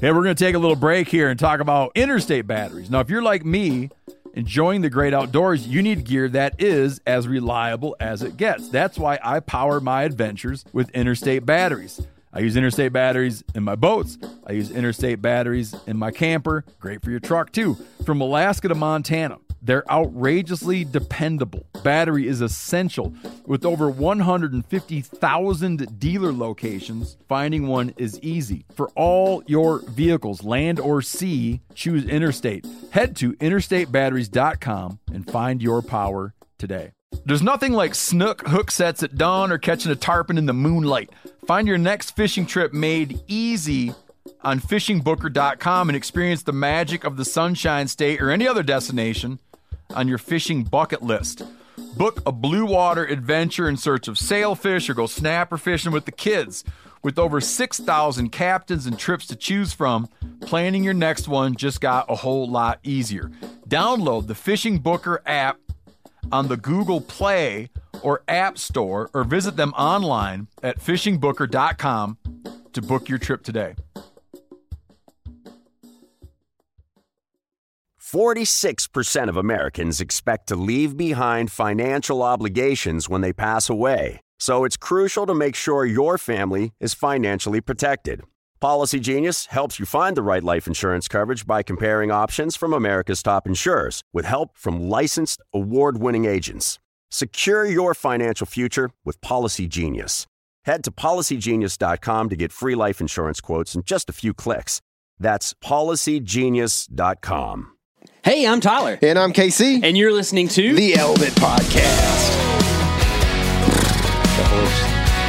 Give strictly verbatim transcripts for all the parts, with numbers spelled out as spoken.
Hey, we're going to take a little break here and talk about Interstate batteries. Now, if you're like me, enjoying the great outdoors, you need gear that is as reliable as it gets. That's why I power my adventures with Interstate batteries. I use Interstate batteries in my boats. I use Interstate batteries in my camper. Great for your truck, too. From Alaska to Montana, they're outrageously dependable. Battery is essential. With over one hundred fifty thousand dealer locations, finding one is easy. For all your vehicles, land or sea, choose Interstate. Head to interstate batteries dot com and find your power today. There's nothing like snook hook sets at dawn or catching a tarpon in the moonlight. Find your next fishing trip made easy on fishing booker dot com and experience the magic of the Sunshine State or any other destination on your fishing bucket list. Book a blue water adventure in search of sailfish or go snapper fishing with the kids. With over six thousand captains and trips to choose from, planning your next one just got a whole lot easier. Download the Fishing Booker app on the Google Play or App Store, or visit them online at fishing booker dot com to book your trip today. forty-six percent of Americans expect to leave behind financial obligations when they pass away. So it's crucial to make sure your family is financially protected. Policy Genius helps you find the right life insurance coverage by comparing options from America's top insurers with help from licensed, award-winning agents. Secure your financial future with Policy Genius. Head to policy genius dot com to get free life insurance quotes in just a few clicks. That's policy genius dot com. Hey, I'm Tyler. And I'm K C. And you're listening to The Elbit Podcast. The horse.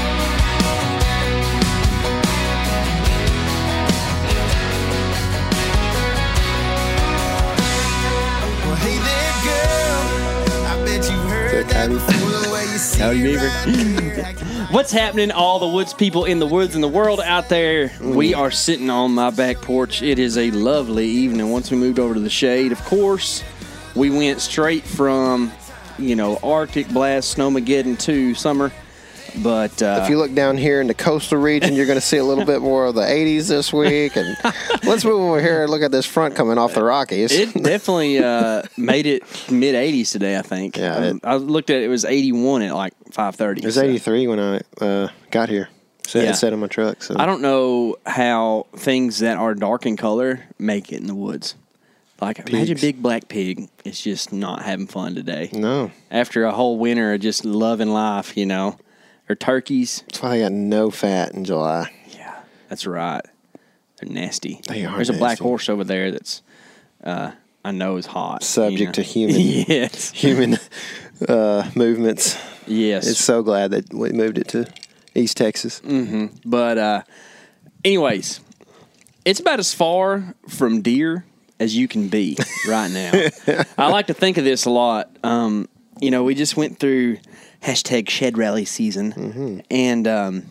Well, hey there, girl. I bet you heard that before the way you see Howdy, Beaver. right. What's happening, all the woods people in the woods and the world out there? Mm. We are sitting on my back porch. It is a lovely evening. Once we moved over to the shade, of course, we went straight from, you know, Arctic blast, snowmageddon to summer. But uh, if you look down here in the coastal region, you're going to see a little bit more of the eighties this week. And let's move over here and look at this front coming off the Rockies. It definitely uh, made it mid eighties today, I think. Yeah, um, it, I looked at it, it was eighty-one at like five thirty. It was so. eighty-three when I uh, got here. So Yeah. it sat on my truck. So. I don't know how things that are dark in color make it in the woods. Like, Pigs. imagine Big Black Pig is just not having fun today. No. After a whole winter of just loving life, you know. Or turkeys. That's why I got no fat in July. Yeah, that's right. They're nasty. They are There's a black nasty. horse over there that's, uh, I know is hot. Subject you know? to human yes. human uh, movements. Yes. It's so glad that we moved it to East Texas. Mm-hmm. But uh, anyways, it's about as far from deer as you can be right now. I like to think of this a lot. Um, you know, we just went through hashtag shed rally season. Mm-hmm. And, um,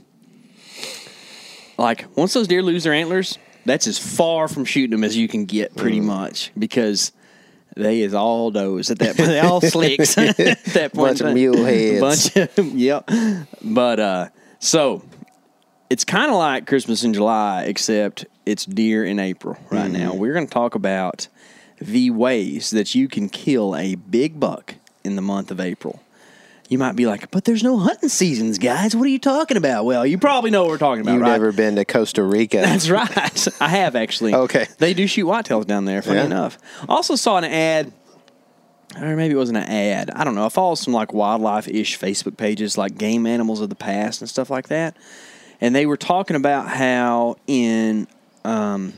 like, once those deer lose their antlers, that's as far from shooting them as you can get pretty Mm. much, because they is all those at that point. They all slicks at that point. Bunch of mule heads. Bunch of, yep. But, uh, so it's kind of like Christmas in July, except it's deer in April right Mm-hmm. now. We're going to talk about the ways that you can kill a big buck in the month of April. You might be like, but there's no hunting seasons, guys. What are you talking about? Well, you probably know what we're talking about, You've right? never been to Costa Rica. That's right. I have, actually. Okay. They do shoot whitetails down there, funny Yeah. enough. Also saw an ad, or maybe it wasn't an ad. I don't know. I follow some like wildlife-ish Facebook pages, like Game Animals of the Past and stuff like that. And they were talking about how in um,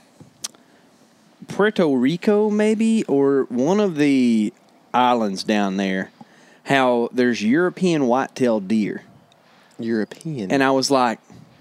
Puerto Rico, maybe, or one of the islands down there, how there's European white-tailed deer. European. And I was like,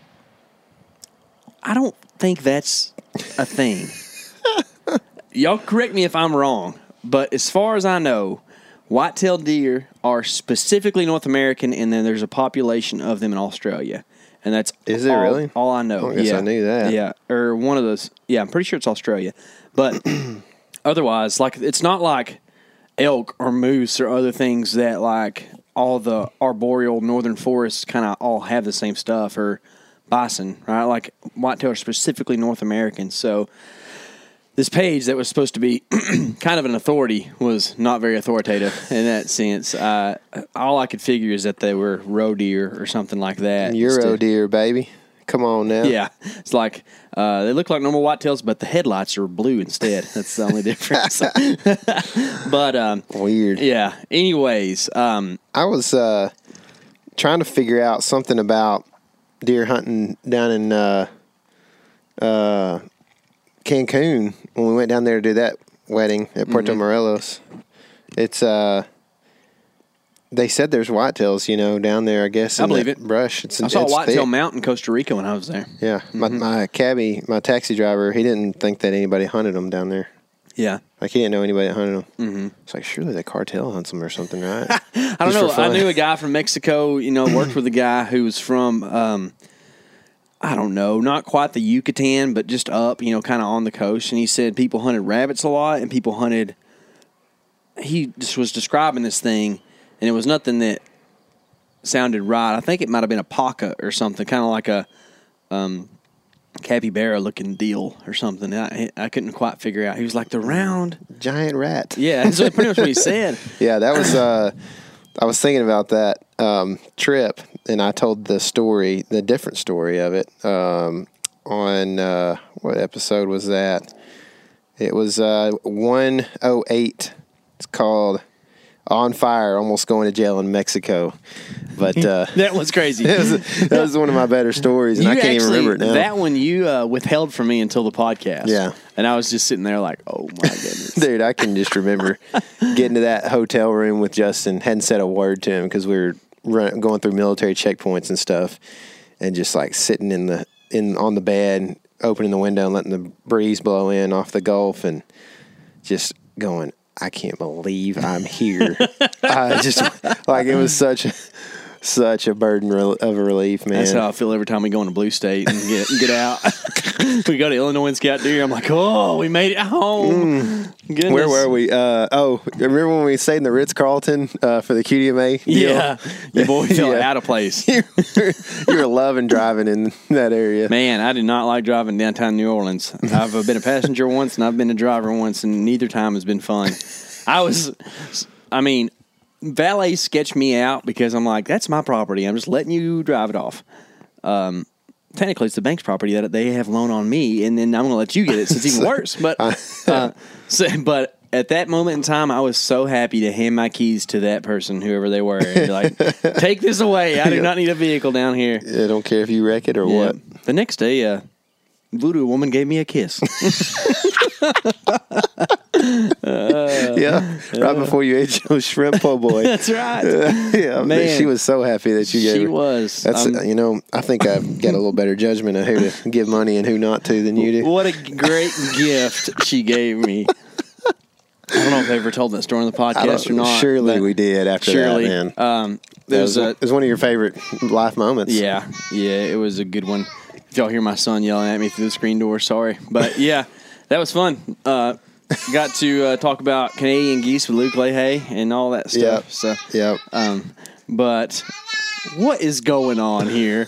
I don't think that's a thing. Y'all correct me if I'm wrong, but as far as I know, white-tailed deer are specifically North American, and then there's a population of them in Australia. And that's Is it all, really? all I know. I guess yeah. I knew that. Yeah, or one of those. Yeah, I'm pretty sure it's Australia. But otherwise, like, it's not like elk or moose or other things that, like, all the arboreal northern forests kind of all have the same stuff, or bison, right? Like whitetail are specifically North American. So this page that was supposed to be kind of an authority was not very authoritative in that sense. Uh, all I could figure is that they were roe deer or something like that. Euro Instead- deer, baby. Come on now. Yeah, it's like uh, they look like normal whitetails, but the headlights are blue instead. That's the only difference. But um, Weird. yeah. Anyways, um, I was uh, trying to figure out something about deer hunting down in uh, uh, Cancun when we went down there to do that wedding at Puerto Mm-hmm. Morelos. It's uh, they said there's whitetails, you know, down there. I guess I in believe that it. brush. It's I saw a it's whitetail thick. mount in Costa Rica when I was there. Yeah, my Mm-hmm. my cabbie, my taxi driver, he didn't think that anybody hunted them down there. Yeah. Like he didn't know anybody that hunted them. Mm-hmm. It's like surely the cartel hunts them or something, right? I don't know. I knew a guy from Mexico, you know, worked with a guy who was from, um, I don't know, not quite the Yucatan, but just up, you know, kind of on the coast. And he said people hunted rabbits a lot and people hunted, he just was describing this thing, and it was nothing that sounded right. I think it might have been a paca or something, kind of like a um, capybara looking deal or something. I, I couldn't quite figure out. He was like, the round. Giant rat. Yeah, that's pretty much what he said. Yeah, that was. Uh, I was thinking about that um, trip, and I told the story, the different story of it, um, on uh, what episode was that? It was uh, one oh eight. It's called "On Fire," almost going to jail in Mexico. But uh, That was crazy. it was, that was one of my better stories, and You I can't even actually- remember it now. That one you uh, withheld from me until the podcast. Yeah. And I was just sitting there like, oh my goodness. Dude, I can just remember getting to that hotel room with Justin, hadn't said a word to him because we were run, going through military checkpoints and stuff, and just like sitting in the in on the bed, opening the window and letting the breeze blow in off the Gulf, and just going, I can't believe I'm here. I just like it was such a such a burden rel- of a relief, man. That's how I feel every time we go into Blue State and get get out. We go to Illinois and scout deer. I'm like, oh, we made it home. Goodness. Mm. Where were we? Uh, oh, remember when we stayed in the Ritz Carlton uh, for the Q D M A deal? Yeah. Your boy felt Yeah. out of place. you were loving driving in that area. Man, I did not like driving downtown New Orleans. I've been a passenger once and I've been a driver once, and neither time has been fun. I was, I mean, valet sketched me out because I'm like, that's my property. I'm just letting you drive it off. Um, technically, it's the bank's property that they have loan on me, and then I'm going to let you get it, so it's even worse. But, uh, so, but at that moment in time, I was so happy to hand my keys to that person, whoever they were, and be like, take this away. I do not need a vehicle down here. I don't care if you wreck it or Yeah. what. The next day, uh, voodoo woman gave me a kiss. Yeah, right before you ate your shrimp po' boy. That's right. Yeah, Man. she was so happy that you gave She her. was. That's Um, you know, I think I've got a little better judgment of who to give money and who not to than you do. What a great gift she gave me. I don't know if I ever told that story on the I podcast don't- or not. surely but we did after surely. that, man. Um, That there was, was a, it was one of your favorite life moments. yeah, yeah, it was a good one. If y'all hear my son yelling at me through the screen door, sorry. But yeah, that was fun. Uh, got to uh, talk about Canadian geese with Luke Leahy and all that stuff. Yep. So, Yep. Um, but what is going on here?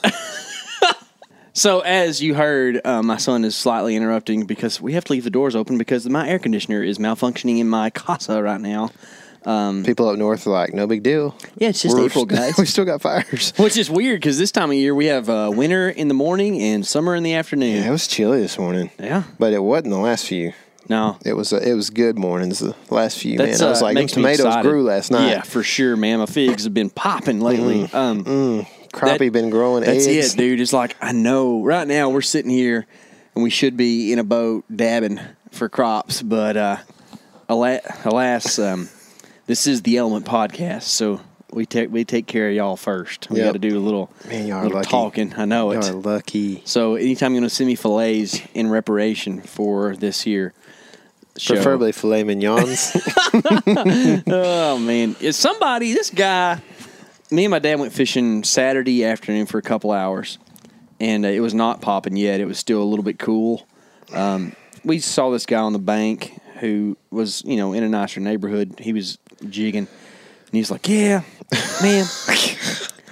So, as you heard, uh, my son is slightly interrupting because we have to leave the doors open because my air conditioner is malfunctioning in my casa right now. People up north are like, no big deal. Yeah, it's just We're- April, guys. we still got fires. Which is weird because this time of year we have uh, winter in the morning and summer in the afternoon. Yeah, it was chilly this morning. Yeah. But it wasn't the last few. No. It was uh, it was good mornings the last few. That's, man, I was uh, like, those makes me tomatoes excited. grew last night. Yeah, for sure, man. My figs have been popping lately. Um, Crappie that- been growing That's eggs. it, dude. It's like, I know right now we're sitting here and we should be in a boat dabbing for crops, but uh, alas, alas um, this is the Element Podcast, so we take we take care of y'all first. We Yep. got to do a little, Man, y'all are little lucky. talking. I know Y'all it. are lucky. So anytime you're going to send me fillets in reparation for this here show. Preferably filet mignons. Oh, man. Is somebody, this guy, me and my dad went fishing Saturday afternoon for a couple hours, and uh, it was not popping yet. It was still a little bit cool. Um, we saw this guy on the bank who was, you know, in a nicer neighborhood. He was jigging, and he was like, yeah, man,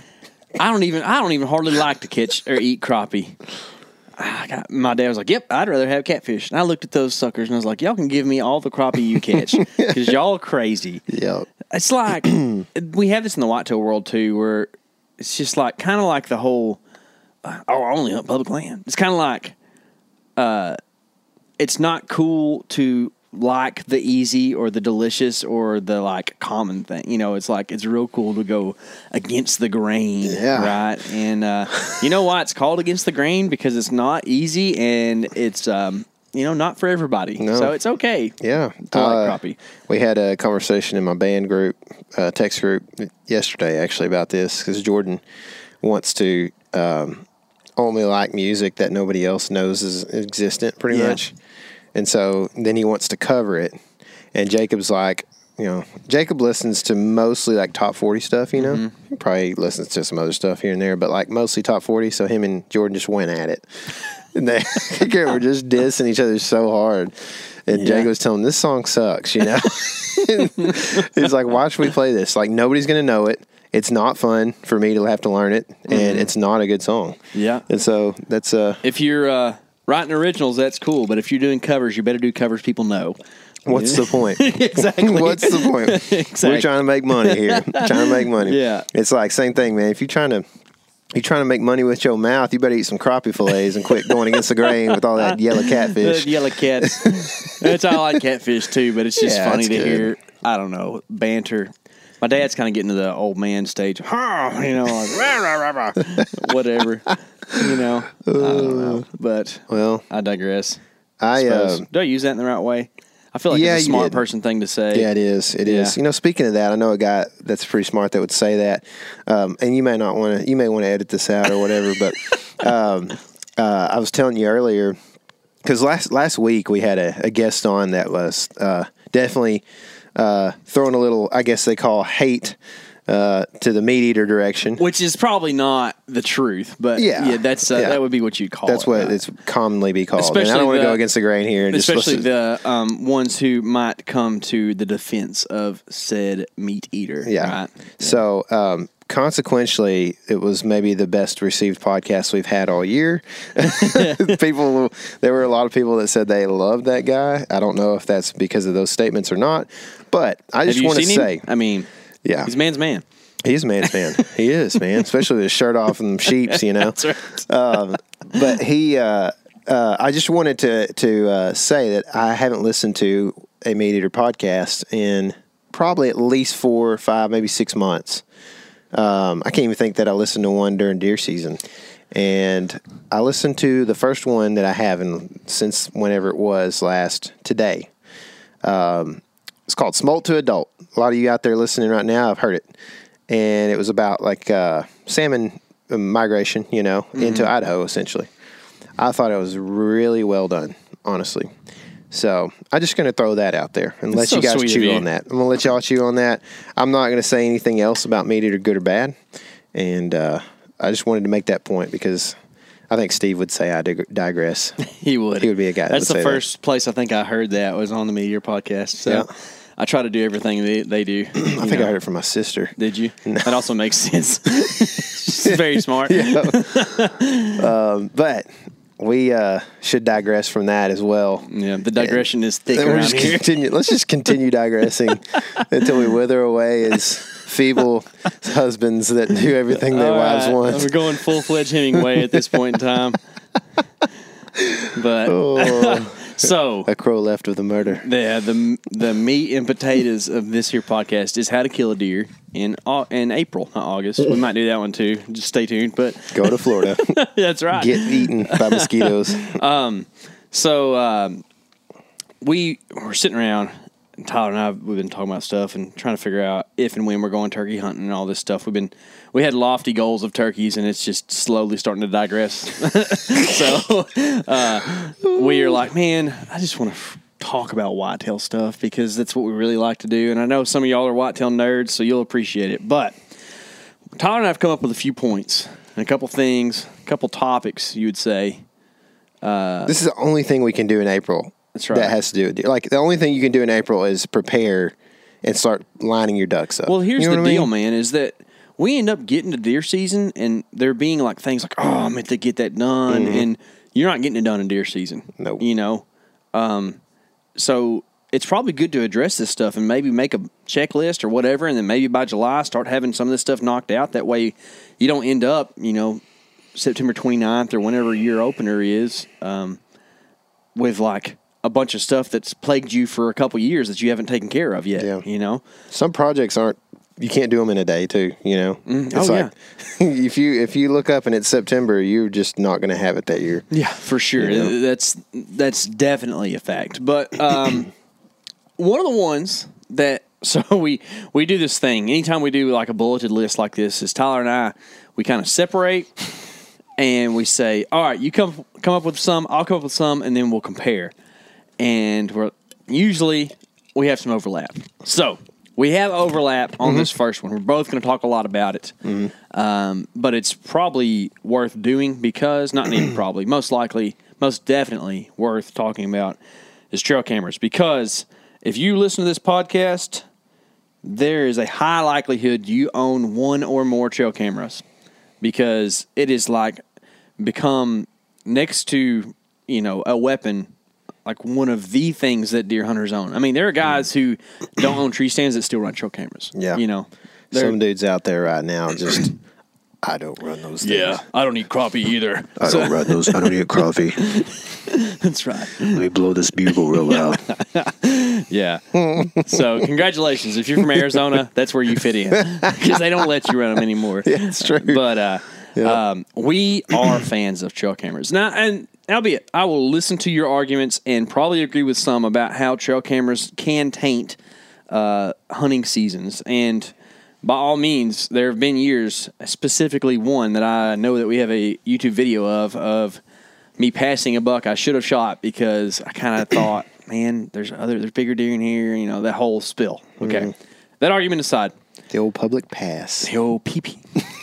I don't even I don't even hardly like to catch or eat crappie. I got, my dad was like, "Yep, I'd rather have catfish." And I looked at those suckers and I was like, "Y'all can give me all the crappie you catch because y'all are crazy." Yep. It's like we have this in the whitetail world too, where it's just like kind of like the whole uh, "oh, I only hunt public land." It's kind of like uh, it's not cool to like the easy or the delicious or the like common thing. You know, it's like it's real cool to go against the grain, Yeah. right? And uh, you know why it's called against the grain? Because it's not easy and it's um, you know not for everybody. No. So it's okay. Yeah. To like Uh, crappie. We had a conversation in my band group, uh, text group yesterday actually about this because Jordan wants to um, only like music that nobody else knows is existent pretty Yeah. much. And so then he wants to cover it. And Jacob's like, you know, Jacob listens to mostly like top forty stuff, you know. Mm-hmm. He probably listens to some other stuff here and there, but like mostly top forty. So him and Jordan just went at it. And they were just dissing each other so hard. And Yeah. Jacob was telling him, this song sucks, you know. He's like, why should we play this? Like, nobody's going to know it. It's not fun for me to have to learn it. And Mm-hmm. it's not a good song. Yeah. And so that's uh If you're uh, writing originals, that's cool. But if you're doing covers, you better do covers people know. what's the point? Exactly. What's the point? Exactly. We're trying to make money here. trying to make money. Yeah. It's like same thing, man. If you're trying to you're trying to make money with your mouth, you better eat some crappie fillets and quit going against the grain with all that yellow catfish. The yellow cat. That's I like catfish too, but it's just Yeah, funny it's to good. hear. I don't know, banter. My dad's kind of getting to the old man stage. "Huh," you know, like, rah, rah, rah, rah, whatever. You know, I don't know. But Well, I digress. I Suppose. uh, Do I use that in the right way? I feel like Yeah, it's a you smart did. person thing to say. yeah, it is. It is. Yeah. You know, speaking of that, I know a guy that's pretty smart that would say that. Um, and you may not want to. You may want to edit this out or whatever. But um, uh, I was telling you earlier because last last week we had a, a guest on that was uh, definitely uh, throwing a little. I guess they call hate uh, to the meat eater direction. Which is probably not the truth, but Yeah. yeah, that's uh, Yeah. that would be what you'd call That's it. what right? it's commonly be called. And I Especially don't want to the- go against the grain here. And Especially just listen. the um, ones who might come to the defense of said meat eater. Yeah. Right? So, um, consequentially, it was maybe the best received podcast we've had all year. People, there were a lot of people that said they loved that guy. I don't know if that's because of those statements or not, but I Have just you want to seen say, him? I mean, yeah, he's man's man. he's a man's man. He is, man, especially with his shirt off and sheeps, you know. That's right. Um, but he, uh, uh, I just wanted to to uh, say that I haven't listened to a Meat Eater podcast in probably at least four or five, maybe six months. Um, I can't even think that I listened to one during deer season. And I listened to the first one that I haven't since whenever it was last today. Um, it's called Smolt to Adult. A lot of you out there listening right now have heard it. And it was about like uh, salmon migration, you know, Mm-hmm. into Idaho essentially. I thought it was really well done, honestly. So I'm just going to throw that out there and let That's so you guys sweet of chew you. on that. I'm going to let y'all chew on that. I'm not going to say anything else about Meat Eater, good or bad. And uh, I just wanted to make that point because I think Steve would say I dig- digress. He would. He would be a guy that That's would the say that. first place I think I heard that was on the Meteor podcast. So Yeah. I try to do everything they, they do. I think I heard it from my sister. Did you? That also makes sense. She's very smart. um, but we uh, should digress from that as well. Yeah, the digression is thick Then we'll around just here. continue. Let's just continue digressing until we wither away as feeble husbands that do everything their All wives right, want. We're going full fledged Hemingway at this point in time. But Oh, so a crow left with a murder. the the the meat and potatoes of this here podcast is how to kill a deer in Au- in April, not August. We might do that one too. Just stay tuned. But Go to Florida. that's right. Get eaten by mosquitoes. So um, we were sitting around, and Tyler and I, we've been talking about stuff and trying to figure out if and when we're going turkey hunting and all this stuff. We've been we had lofty goals of turkeys, and it's just slowly starting to digress. So uh, we are like, man, I just want to f- talk about whitetail stuff because that's what we really like to do. And I know some of y'all are whitetail nerds, so you'll appreciate it. But Tyler and I have come up with a few points and a couple things, a couple topics, you would say. This is the only thing we can do in April. That's right. That has to do with deer. Like the only thing you can do in April is prepare and start lining your ducks up. Well, here's You know the what I deal, mean? man, is that we end up getting to deer season, and there being like things like, oh, I meant to get that done, mm-hmm. and you're not getting it done in deer season. Nope. You know, um, so it's probably good to address this stuff and maybe make a checklist or whatever, and then maybe by July start having some of this stuff knocked out. That way, you don't end up, you know, September twenty-ninth or whenever your opener is, um, with like a bunch of stuff that's plagued you for a couple years that you haven't taken care of yet. Yeah. You know, some projects aren't. You can't do them in a day, too. You know, mm. it's oh like, yeah. if you if you look up and it's September, you're just not going to have it that year. Yeah, for sure. You know? That's that's definitely a fact. But um, one of the ones that so we we do this thing anytime we do like a bulleted list like this is Tyler and I we kind of separate and we say, all right, you come come up with some, I'll come up with some, and then we'll compare. And we're usually we have some overlap. So. We have overlap on mm-hmm. this first one. We're both going to talk a lot about it. Mm-hmm. Um, but it's probably worth doing because, not even probably, most likely, most definitely worth talking about is trail cameras. Because if you listen to this podcast, there is a high likelihood you own one or more trail cameras. Because it is like become next to, you know, a weapon, like one of the things that deer hunters own. I mean, there are guys who don't own tree stands that still run trail cameras. Yeah. You know. Some dudes out there right now just, I don't run those things. Yeah, I don't eat crappie either. I don't run those. I don't eat crappie. That's right. Let me blow this bugle real loud. Yeah. So congratulations. If you're from Arizona, that's where you fit in. Because they don't let you run them anymore. Yeah, it's true. But uh, yep. um, we are fans of trail cameras. Now, and albeit, I will listen to your arguments and probably agree with some about how trail cameras can taint uh, hunting seasons. And by all means, there have been years, specifically one that I know that we have a YouTube video of, of me passing a buck I should have shot because I kind of thought, man, there's other, there's bigger deer in here, you know, that whole spill. Okay. Mm. That argument aside. The old public pass. The old pee-pee.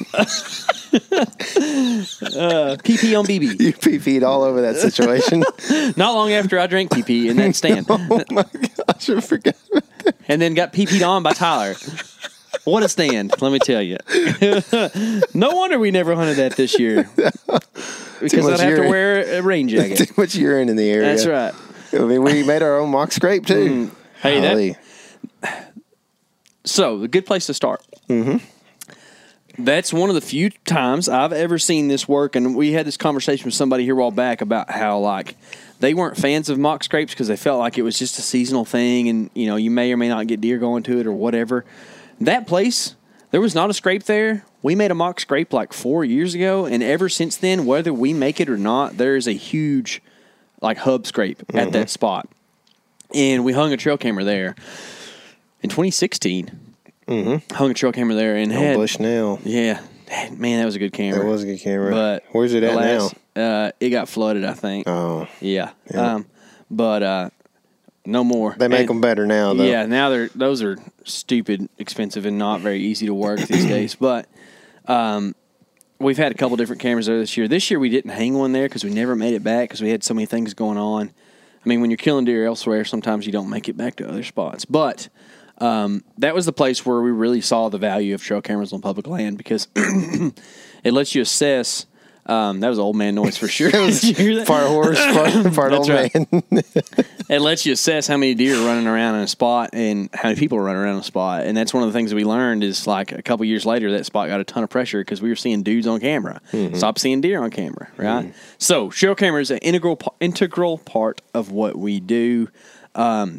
uh, pee-pee on B B. You pee-peed all over that situation. Not long after I drank pee-pee in that stand. Oh, my gosh, I forgot about that. And then got pee-peed on by Tyler. What a stand, let me tell you. No wonder we never hunted that this year. Because I'd have urine. to wear a rain jacket. Too much urine in the area. That's right. I mean, we made our own mock scrape, too. Mm. Hey, that... So, a good place to start. Mm-hmm. That's one of the few times I've ever seen this work, and we had this conversation with somebody here a while back about how, like, they weren't fans of mock scrapes because they felt like it was just a seasonal thing, and, you know, you may or may not get deer going to it or whatever. That place, there was not a scrape there. We made a mock scrape like four years ago, and ever since then, whether we make it or not, there is a huge, like, hub scrape mm-hmm. at that spot. And we hung a trail camera there. In twenty sixteen, mm-hmm. hung a trail camera there and no had Bushnell. Yeah, man, that was a good camera. That was a good camera. But where's it at last, now? Uh, it got flooded, I think. Oh, yeah. yeah. Um, but uh, no more. They make and, them better now, though. Yeah, now they're those are stupid, expensive, and not very easy to work these days. But um, we've had a couple different cameras there this year. This year we didn't hang one there because we never made it back because we had so many things going on. I mean, when you're killing deer elsewhere, sometimes you don't make it back to other spots. But Um, that was the place where we really saw the value of trail cameras on public land because it lets you assess. Um, that was old man noise for sure. Did you hear that? Part horse, part, part old right. man. It lets you assess how many deer are running around in a spot and how many people are running around in a spot. And that's one of the things that we learned is like a couple years later, that spot got a ton of pressure because we were seeing dudes on camera. Mm-hmm. Stop seeing deer on camera, right? Mm-hmm. So trail camera is an integral, integral part of what we do. Um,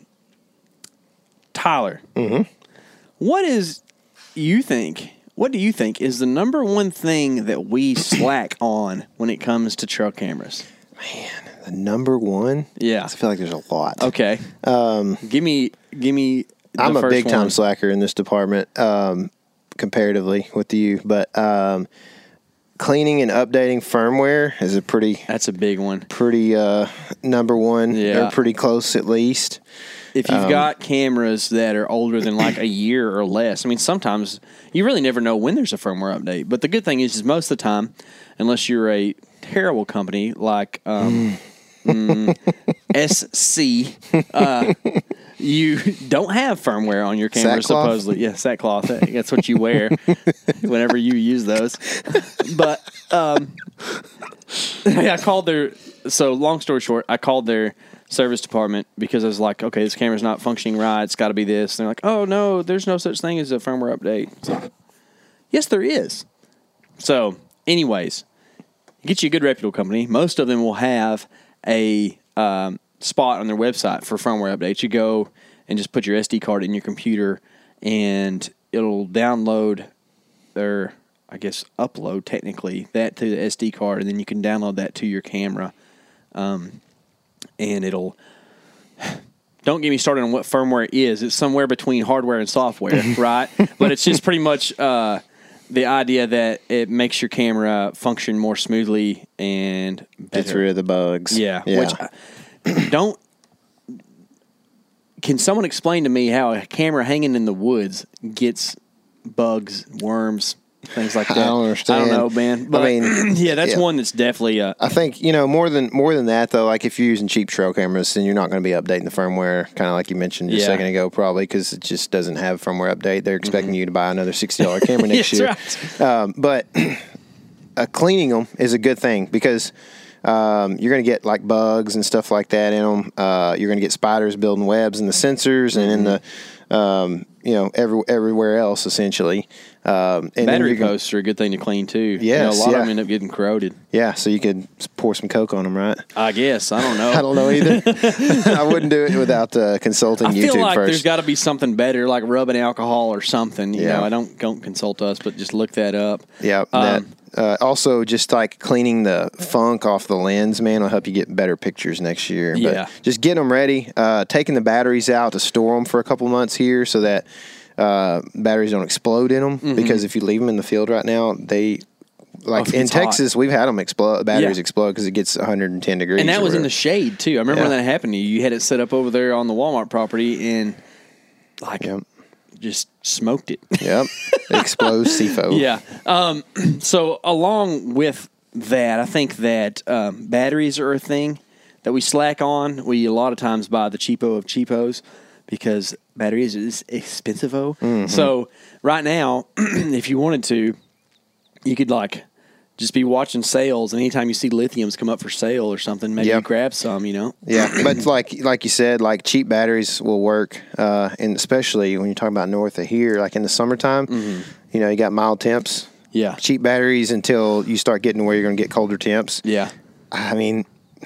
Tyler, mm-hmm. what is you think? What do you think is the number one thing that we slack on when it comes to trail cameras? Man, the number one. Yeah, I feel like there's a lot. Okay, um, give me, give me. The I'm a first big time one. slacker in this department, um, comparatively with you, but um, cleaning and updating firmware is a pretty. That's a big one. Pretty uh, number one. Yeah, they're pretty close at least. If you've um, got cameras that are older than like a year or less, I mean, sometimes you really never know when there's a firmware update. But the good thing is, is most of the time, unless you're a terrible company like um, mm, S C, uh, you don't have firmware on your camera, Sackcloth? supposedly. Yeah, sackcloth. That's what you wear whenever you use those. But um, I called their. So long story short, I called their service department because I was like, okay, this camera's not functioning right. It's got to be this. And they're like, oh no, there's no such thing as a firmware update. So, yes, there is. So, anyways, get you a good reputable company. Most of them will have a um, spot on their website for firmware updates. You go and just put your S D card in your computer, and it'll download their, I guess, upload technically that to the S D card, and then you can download that to your camera. Um, and it'll, don't get me started on what firmware is. It's somewhere between hardware and software, right? But it's just pretty much uh, the idea that it makes your camera function more smoothly and better. Gets rid of the bugs. Yeah. yeah. Which I, don't, can someone explain to me how a camera hanging in the woods gets bugs, worms, things like that? I don't understand. I don't know, man. But, I mean, yeah, that's yeah. one that's definitely. Uh, I think, you know, more than more than that, though, like if you're using cheap trail cameras, then you're not going to be updating the firmware, kind of like you mentioned just Yeah. a second ago, probably, because it just doesn't have firmware update. They're expecting you to buy another sixty dollars camera next year. That's right. Um, but uh, cleaning them is a good thing because um, you're going to get like bugs and stuff like that in them. Uh, you're going to get spiders building webs in the sensors and in the, um, you know, every, everywhere else, essentially. Um, and Battery then posts are a good thing to clean too. Yes, you know, a lot yeah. of them end up getting corroded. Yeah, so you could pour some Coke on them, right? I guess I don't know. I don't know either. I wouldn't do it without uh, consulting I YouTube feel like first. there's got to be something better, like rubbing alcohol or something. You Yeah. know, I don't don't consult us, but just look that up. yeah. Um, that, uh, also, just like cleaning the funk off the lens, man, will help you get better pictures next year. But Yeah. just get them ready. Uh, taking the batteries out to store them for a couple months here so that uh, batteries don't explode in them. Mm-hmm. Because if you leave them in the field right now, they. Like Oh, if in it's hot. Texas, we've had them explode. Batteries Yeah. explode because it gets one hundred ten degrees. And that or was in whatever. the shade too. I remember Yeah. when that happened to you. You had it set up over there on the Walmart property and like Yep. just smoked it. Yep. Explodes C F O. Yeah. Um, so along with that, I think that um, batteries are a thing that we slack on. We a lot of times buy the cheapo of cheapos because batteries is expensive. Mm-hmm. So right now, if you wanted to, you could like just be watching sales, and anytime you see lithiums come up for sale or something, maybe Yep. you grab some. You know. Yeah, but like like you said, like cheap batteries will work, uh, and especially when you're talking about north of here, like in the summertime, you know, you got mild temps. Yeah. Cheap batteries until you start getting to where you're going to get colder temps. Yeah. I mean,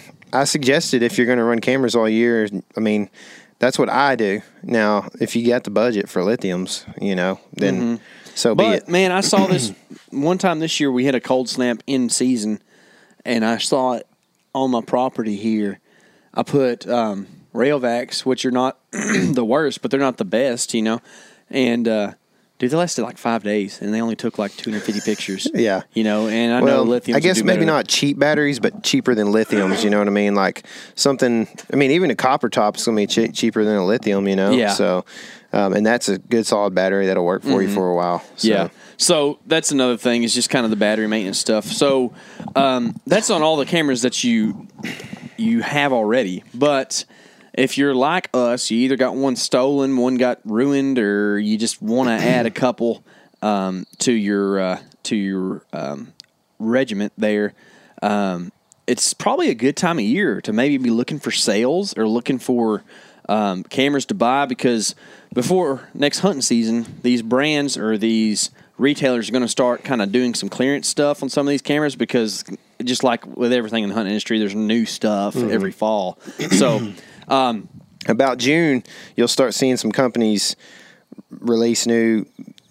I suggested if you're going to run cameras all year, I mean, that's what I do. Now, if you got the budget for lithiums, you know, then so be But it. man, I saw this one time this year. We had a cold snap in season, and I saw it on my property here. I put um, Railvacs, which are not the worst, but they're not the best, you know. And uh, dude, they lasted like five days, and they only took like two hundred fifty pictures. Yeah. you know. And I Well, know lithium. I guess maybe not cheap batteries, but cheaper than lithiums. You know what I mean? Like something. I mean, even a copper top is going to be che- cheaper than a lithium. You know? Yeah. So, um, and that's a good solid battery that'll work for you for a while. So. Yeah. So that's another thing is just kind of the battery maintenance stuff. So um, that's on all the cameras that you you have already. But if you're like us, you either got one stolen, one got ruined, or you just want to add a couple um, to your uh, to your um, regiment there. Um, it's probably a good time of year to maybe be looking for sales or looking for um, cameras to buy, because before next hunting season, these brands or these retailers are going to start kind of doing some clearance stuff on some of these cameras, because just like with everything in the hunting industry, there's new stuff every fall. So um, About June, you'll start seeing some companies release new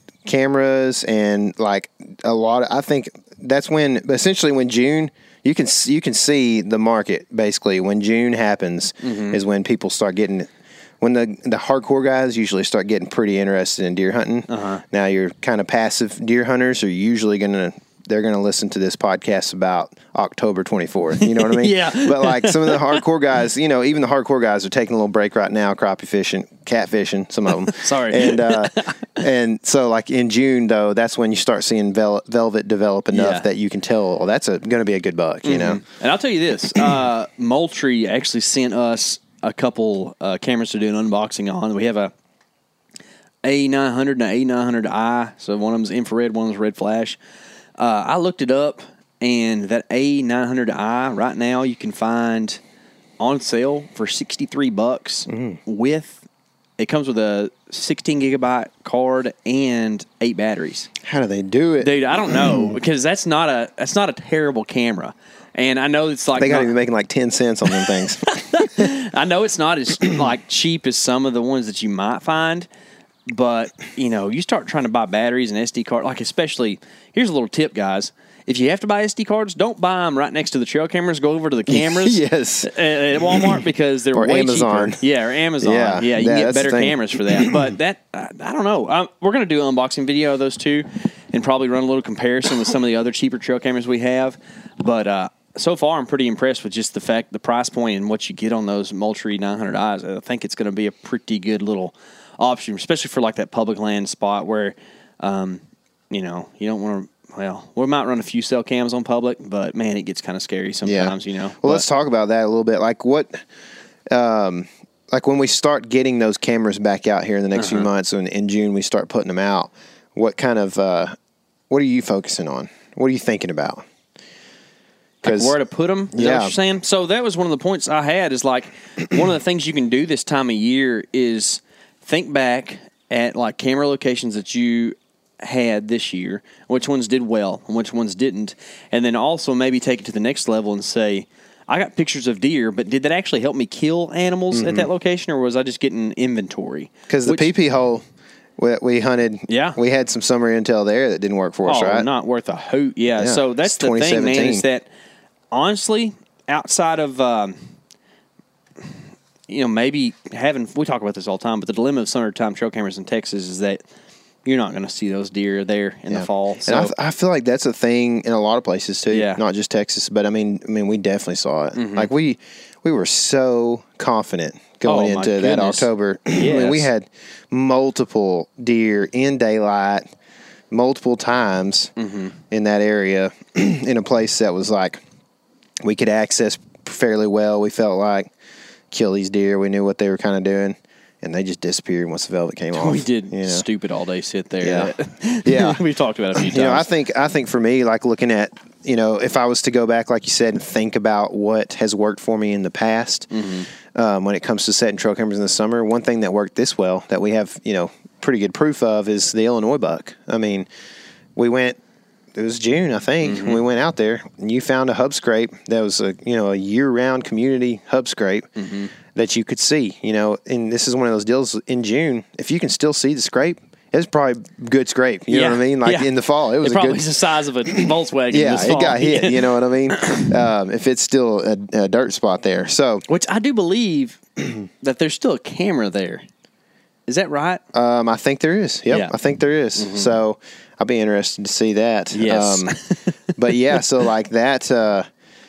cameras, and like a lot of, I think that's when essentially when June you can you can see the market. Basically when June happens is when people start getting, when the the hardcore guys usually start getting pretty interested in deer hunting. Uh-huh. Now your kind of passive deer hunters are usually going to they're going to listen to this podcast about October twenty-fourth. You know what I mean? Yeah. But like some of the hardcore guys, you know, even the hardcore guys are taking a little break right now, crappie fishing, cat fishing, some of them. Sorry. And uh, and so like in June though, that's when you start seeing vel- velvet develop enough Yeah. that you can tell, oh, that's a going to be a good buck, you know. And I'll tell you this, uh, Moultrie actually sent us a couple uh, cameras to do an unboxing on. We have a A nine hundred and an A nine hundred I. So one of them's infrared, one of them's red flash. Uh, I looked it up, and that A nine hundred I right now you can find on sale for sixty-three bucks mm. with. It comes with a sixteen gigabyte card and eight batteries. How do they do it, dude? I don't know because that's not a that's not a terrible camera, and I know it's like they got to not, be making like ten cents on them things. I know it's not as like cheap as some of the ones that you might find, but you know, you start trying to buy batteries and S D card, like especially. Here's a little tip, guys. If you have to buy S D cards, don't buy them right next to the trail cameras. Go over to the cameras yes. at, at Walmart because they're or way Amazon. cheaper. Yeah, or Amazon. Yeah, yeah you yeah, can get better the cameras for that. But that, I, I don't know. I, we're going to do an unboxing video of those two and probably run a little comparison with some of the other cheaper trail cameras we have. But uh, so far, I'm pretty impressed with just the fact, the price point and what you get on those Moultrie nine hundred I's. I think it's going to be a pretty good little option, especially for like that public land spot where, um, you know, you don't want to. Well, we might run a few cell cams on public, but man, it gets kind of scary sometimes, yeah. you know. Well, but, let's talk about that a little bit. Like what, um, like when we start getting those cameras back out here in the next uh-huh. few months, and in June we start putting them out. What kind of, uh, what are you focusing on? What are you thinking about? Like where to put them? Is yeah. that what you're saying? So that was one of the points I had. Is like one of the things you can do this time of year is think back at like camera locations that you had this year, which ones did well and which ones didn't, and then also maybe take it to the next level and say, I got pictures of deer, but did that actually help me kill animals mm-hmm. at that location, or was I just getting inventory? Because the P P hole we, we hunted, yeah, we had some summer intel there that didn't work for us, oh, right? Not worth a hoot. Yeah, yeah. So that's it's the thing, man, is that honestly, outside of um, you know, maybe having, we talk about this all the time, but the dilemma of summertime trail cameras in Texas is that you're not going to see those deer there in yeah. the fall. So. And I, I feel like that's a thing in a lot of places too, yeah. not just Texas. But I mean, I mean, we definitely saw it. Mm-hmm. Like we, we were so confident going oh, into that October. Yes. I mean, we had multiple deer in daylight, multiple times mm-hmm. in that area, in a place that was like we could access fairly well. We felt like kill these deer. We knew what they were kind of doing. And they just disappeared once the velvet came off. We did you know? stupid all day sit there. Yeah, yeah. We've talked about it a few times. You know, I think I think for me, like looking at, you know, if I was to go back, like you said, and think about what has worked for me in the past, mm-hmm. um, when it comes to setting trail cameras in the summer, one thing that worked this well that we have, you know, pretty good proof of is the Illinois buck. I mean, we went. It was June, I think, mm-hmm. when we went out there, and you found a hub scrape that was a you know a year-round community hub scrape mm-hmm. that you could see. You know, and this is one of those deals in June. If you can still see the scrape, it's probably a good scrape. You yeah. know what I mean? Like yeah. in the fall, it was it probably a good, the size of a Volkswagen. Yeah, this it fall. got hit. You know what I mean? um, if it's still a, a dirt spot there, so which I do believe that there's still a camera there. Is that right? Um, I think there is. Yep, yeah. I think there is. Mm-hmm. So I'll be interested to see that. Yes. Um, but yeah, so like that, uh,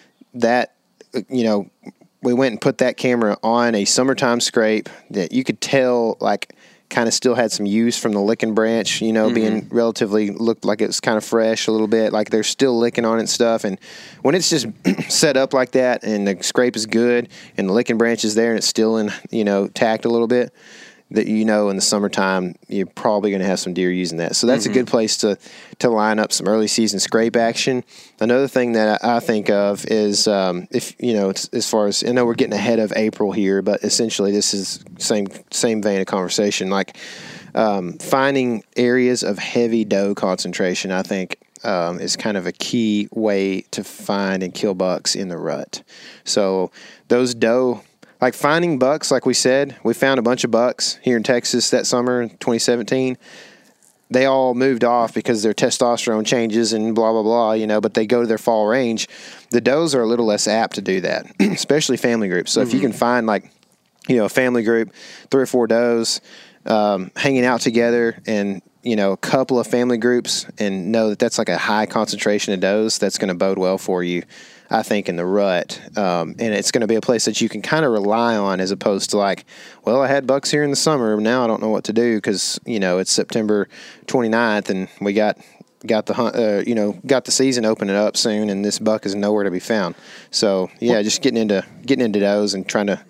that, you know, we went and put that camera on a summertime scrape that you could tell, like, kind of still had some use from the licking branch, you know, mm-hmm. being relatively, looked like it was kind of fresh a little bit, like they're still licking on it and stuff. And when it's just set up like that and the scrape is good and the licking branch is there and it's still in, you know, tacked a little bit, that you know in the summertime you're probably going to have some deer using that. So that's mm-hmm. a good place to to line up some early season scrape action. Another thing that I think of is um, if, you know, it's, as far as, I know we're getting ahead of April here, but essentially this is same same vein of conversation. Like um, finding areas of heavy doe concentration, I think, um, is kind of a key way to find and kill bucks in the rut. So those doe... Like finding bucks, like we said, we found a bunch of bucks here in Texas that summer in twenty seventeen. They all moved off because their testosterone changes and blah, blah, blah, you know, but they go to their fall range. The does are a little less apt to do that, especially family groups. So mm-hmm. if you can find like, you know, a family group, three or four does um, hanging out together and, you know, a couple of family groups and know that that's like a high concentration of does, that's going to bode well for you, I think, in the rut. Um, and it's going to be a place that you can kind of rely on as opposed to like, well, I had bucks here in the summer. Now I don't know what to do because, you know, it's September twenty-ninth and we got got the hunt, uh, you know, got the season opening up soon and this buck is nowhere to be found. So, yeah, just getting into getting into those and trying to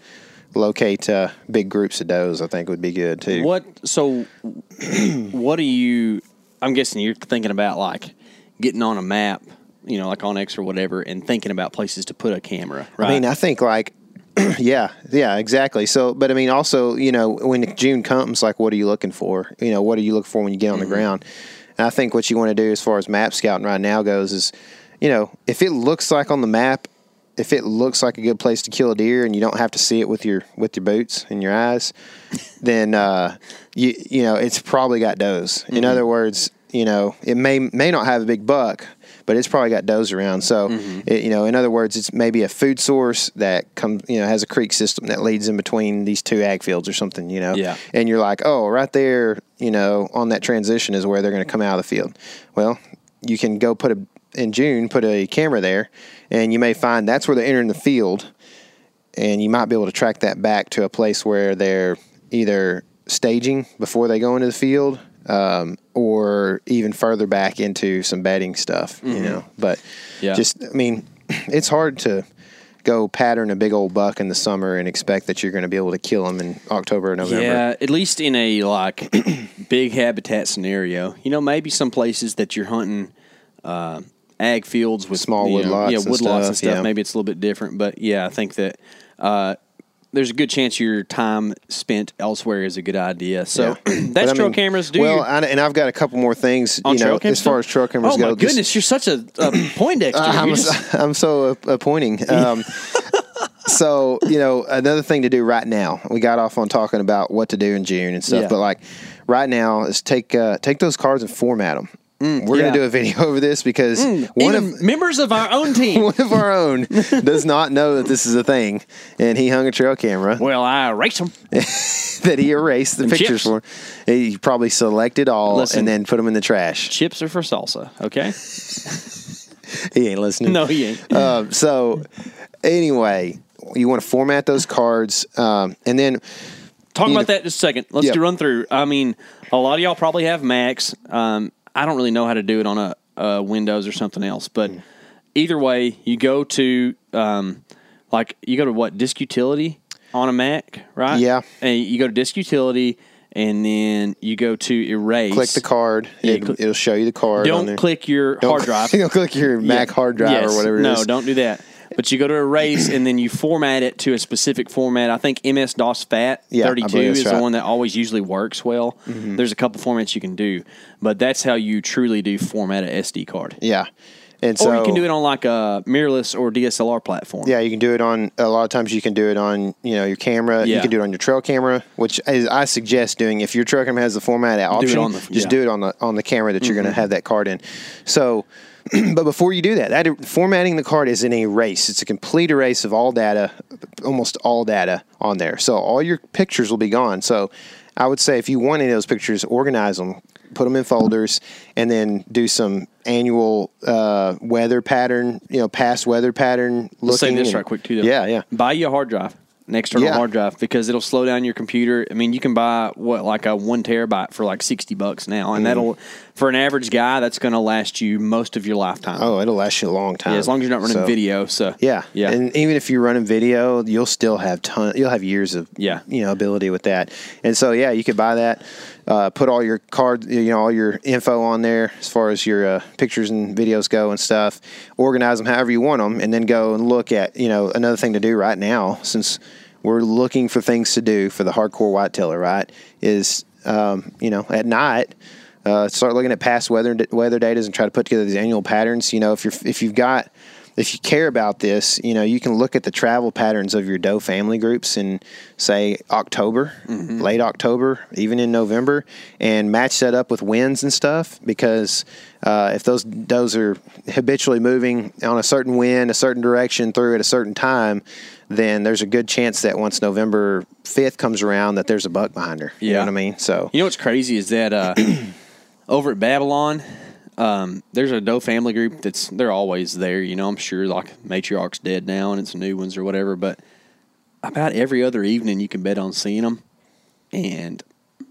locate uh, big groups of does, I think would be good too. What? So, what do you? I'm guessing you're thinking about like getting on a map, you know, like on X or whatever, and thinking about places to put a camera. Right? I mean, I think like, yeah, yeah, exactly. So, but I mean, also, you know, when June comes, like, what are you looking for? You know, what are you looking for when you get on Mm-hmm. the ground? And I think what you want to do as far as map scouting right now goes is, you know, if it looks like on the map, if it looks like a good place to kill a deer and you don't have to see it with your with your boots and your eyes, then uh, you you know it's probably got does. In Mm-hmm. other words, you know, it may may not have a big buck, but it's probably got does around. So, Mm-hmm. it, you know, in other words, it's maybe a food source that comes, you know, has a creek system that leads in between these two ag fields or something, you know. Yeah. And you're like, oh, right there, you know, on that transition is where they're going to come out of the field. Well, you can go put a in June, put a camera there, and you may find that's where they're entering the field, and you might be able to track that back to a place where they're either staging before they go into the field, um, or even further back into some bedding stuff, you know. But Yeah. just, I mean, it's hard to go pattern a big old buck in the summer and expect that you're going to be able to kill them in October or November. Yeah, at least in a like big habitat scenario. You know, maybe some places that you're hunting uh, ag fields with Small you wood know, lots yeah, and wood lots and stuff, stuff. yeah. Maybe it's a little bit different, but yeah, I think that uh, there's a good chance your time spent elsewhere is a good idea. So Yeah. that's But I trail mean, cameras. Do well, you, I, and I've got a couple more things, on you know, trail cam as far stuff? as trail cameras oh go. my just- goodness, you're such a, a Poindexter. I'm, You're just- I'm so uh, pointing. Um, so, you know, another thing to do right now, we got off on talking about what to do in June and stuff, Yeah. but like right now is take uh, take those cards and format them. We're yeah. going to do a video over this because one Even of members of our own team. one of our own does not know that this is a thing, and he hung a trail camera Well, I erase them. that he erased the And pictures chips. for. He probably selected all Listen. and then put them in the trash. Chips are for salsa. Okay. He ain't listening. No, he ain't. Um, so anyway, you want to format those cards, um, and then Talk you about know- that just a second. Let's Yeah. do run through. I mean, a lot of y'all probably have Macs. Um, I don't really know how to do it on a, a Windows or something else, but Mm. either way, you go to um, like you go to what Disk Utility on a Mac, right? Yeah. And you go to Disk Utility, and then you go to Erase. click the card. Yeah, it, cl- it'll show you the card. on Don't there. click your Don't hard drive. Don't click your Mac Yeah. hard drive Yes. or whatever it no, is. don't do that. But you go to Erase, and then you format it to a specific format. I think M S DOS FAT Yeah, I thirty-two believe that's is the right. one that always usually works well. There's a couple formats you can do, but that's how you truly do format a S D card. Yeah. And so Or you can do it on like a mirrorless or D S L R platform. Yeah, you can do it on a lot of times. You can do it on you know your camera. You Yeah. can do it on your trail camera, which is, I suggest doing if your trail camera has the format option. on the- just yeah. do it on the on the camera that you're going to have that card in. So, but before you do that, that formatting the card is an erase. It's a complete erase of all data, almost all data on there. So all your pictures will be gone. So I would say if you want any of those pictures, organize them. Put them in folders, and then do some annual uh, weather pattern, you know, past weather pattern looking. Let's say this and- right quick too. Though. Yeah, yeah. Buy you a hard drive, an external Yeah. hard drive, because it'll slow down your computer. I mean, you can buy what like a one terabyte for like sixty bucks now, and Mm. that'll for an average guy that's going to last you most of your lifetime. Oh, it'll last you a long time. Yeah, as long as you're not running So, video. So Yeah, yeah. And even if you're running video, you'll still have ton. You'll have years of Yeah. you know, ability with that. And so yeah, you could buy that. Uh, put all your cards, you know, all your info on there as far as your uh, pictures and videos go and stuff. Organize them however you want them, and then go and look at, you know, another thing to do right now, since we're looking for things to do for the hardcore whitetailer, right? Is um, you know, at night. Uh, start looking at past weather weather data and try to put together these annual patterns. You know, if you're if you've got if you care about this, you know, you can look at the travel patterns of your doe family groups in, say, October, Mm-hmm. late October, even in November, and match that up with winds and stuff. Because uh, if those does are habitually moving on a certain wind, a certain direction through at a certain time, then there's a good chance that once November fifth comes around, that there's a buck behind her. You Yeah. know what I mean? So You know what's crazy is that uh, over at Babylon, um, there's a doe family group that's they're always there. You know, I'm sure like matriarch's dead now and it's new ones or whatever. But about every other evening, you can bet on seeing them, and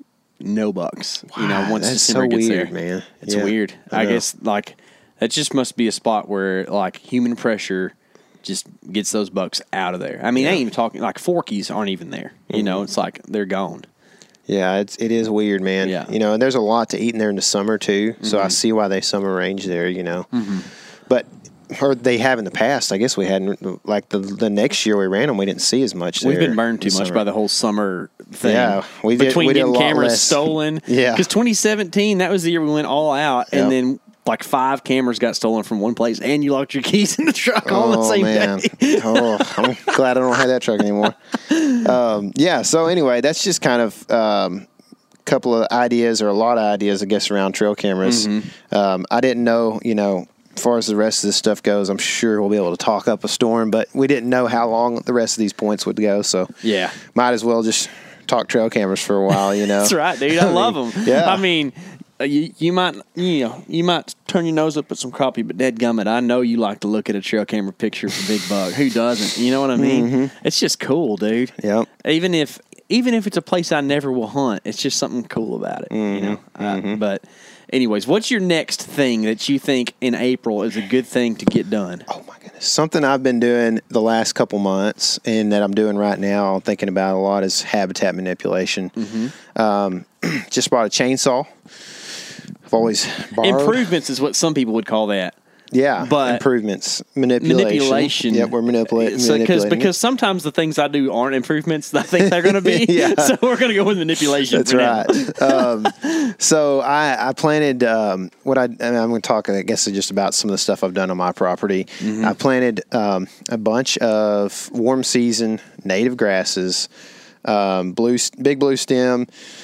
no bucks. You know, Wow, once that's December so gets weird, there, man. it's Yeah, weird. I I, know. guess like that just must be a spot where like human pressure just gets those bucks out of there. I mean, Yeah. I ain't even talking like Forkies aren't even there. You Mm-hmm. know, it's like they're gone. Yeah, it's it is weird, man. Yeah. You know, and there's a lot to eat in there in the summer too. So I see why they summer range there. You know, but or they have in the past. I guess we hadn't like the the next year we ran them, we didn't see as much. We've there been burned too in much summer. by the whole summer thing. Yeah, we did- Between we did a getting lot cameras less. stolen. Yeah. Because twenty seventeen, that was the year we went all out, Yep. and then like five cameras got stolen from one place, and you locked your keys in the truck all the Oh same man! day. oh, I'm glad I don't have that truck anymore. Um, yeah. So anyway, that's just kind of um, a couple of ideas, or a lot of ideas, I guess, around trail cameras. Mm-hmm. Um, I didn't know, you know, as far as the rest of this stuff goes, I'm sure we'll be able to talk up a storm, but we didn't know how long the rest of these points would go. So Yeah. might as well just talk trail cameras for a while. You know, That's right, dude. I love them. yeah. I mean, uh, you, you might you know you might turn your nose up at some crappie, but dadgummit, I know you like to look at a trail camera picture of a big buck. Who doesn't? You know what I mean? Mm-hmm. It's just cool, dude. Yep. Even if even if it's a place I never will hunt, it's just something cool about it. You know. Mm-hmm. Uh, but anyways, what's your next thing that you think in April is a good thing to get done? Oh my goodness. Something I've been doing the last couple months and that I'm doing right now, I'm thinking about a lot, is habitat manipulation. Mm-hmm. Um, just bought a chainsaw. I've always borrowed. Improvements is what some people would call that. Yeah, but improvements, manipulation. Manipulation. Yep, we're manipulating. So, because manipulating. because sometimes the things I do aren't improvements. I think they're going to be. Yeah. So we're going to go with manipulation. That's for now. right. um, so I, I planted um, what I, and I'm going to talk, I guess, just about some of the stuff I've done on my property. Mm-hmm. I planted um, a bunch of warm season native grasses, um, blue, big blue stem,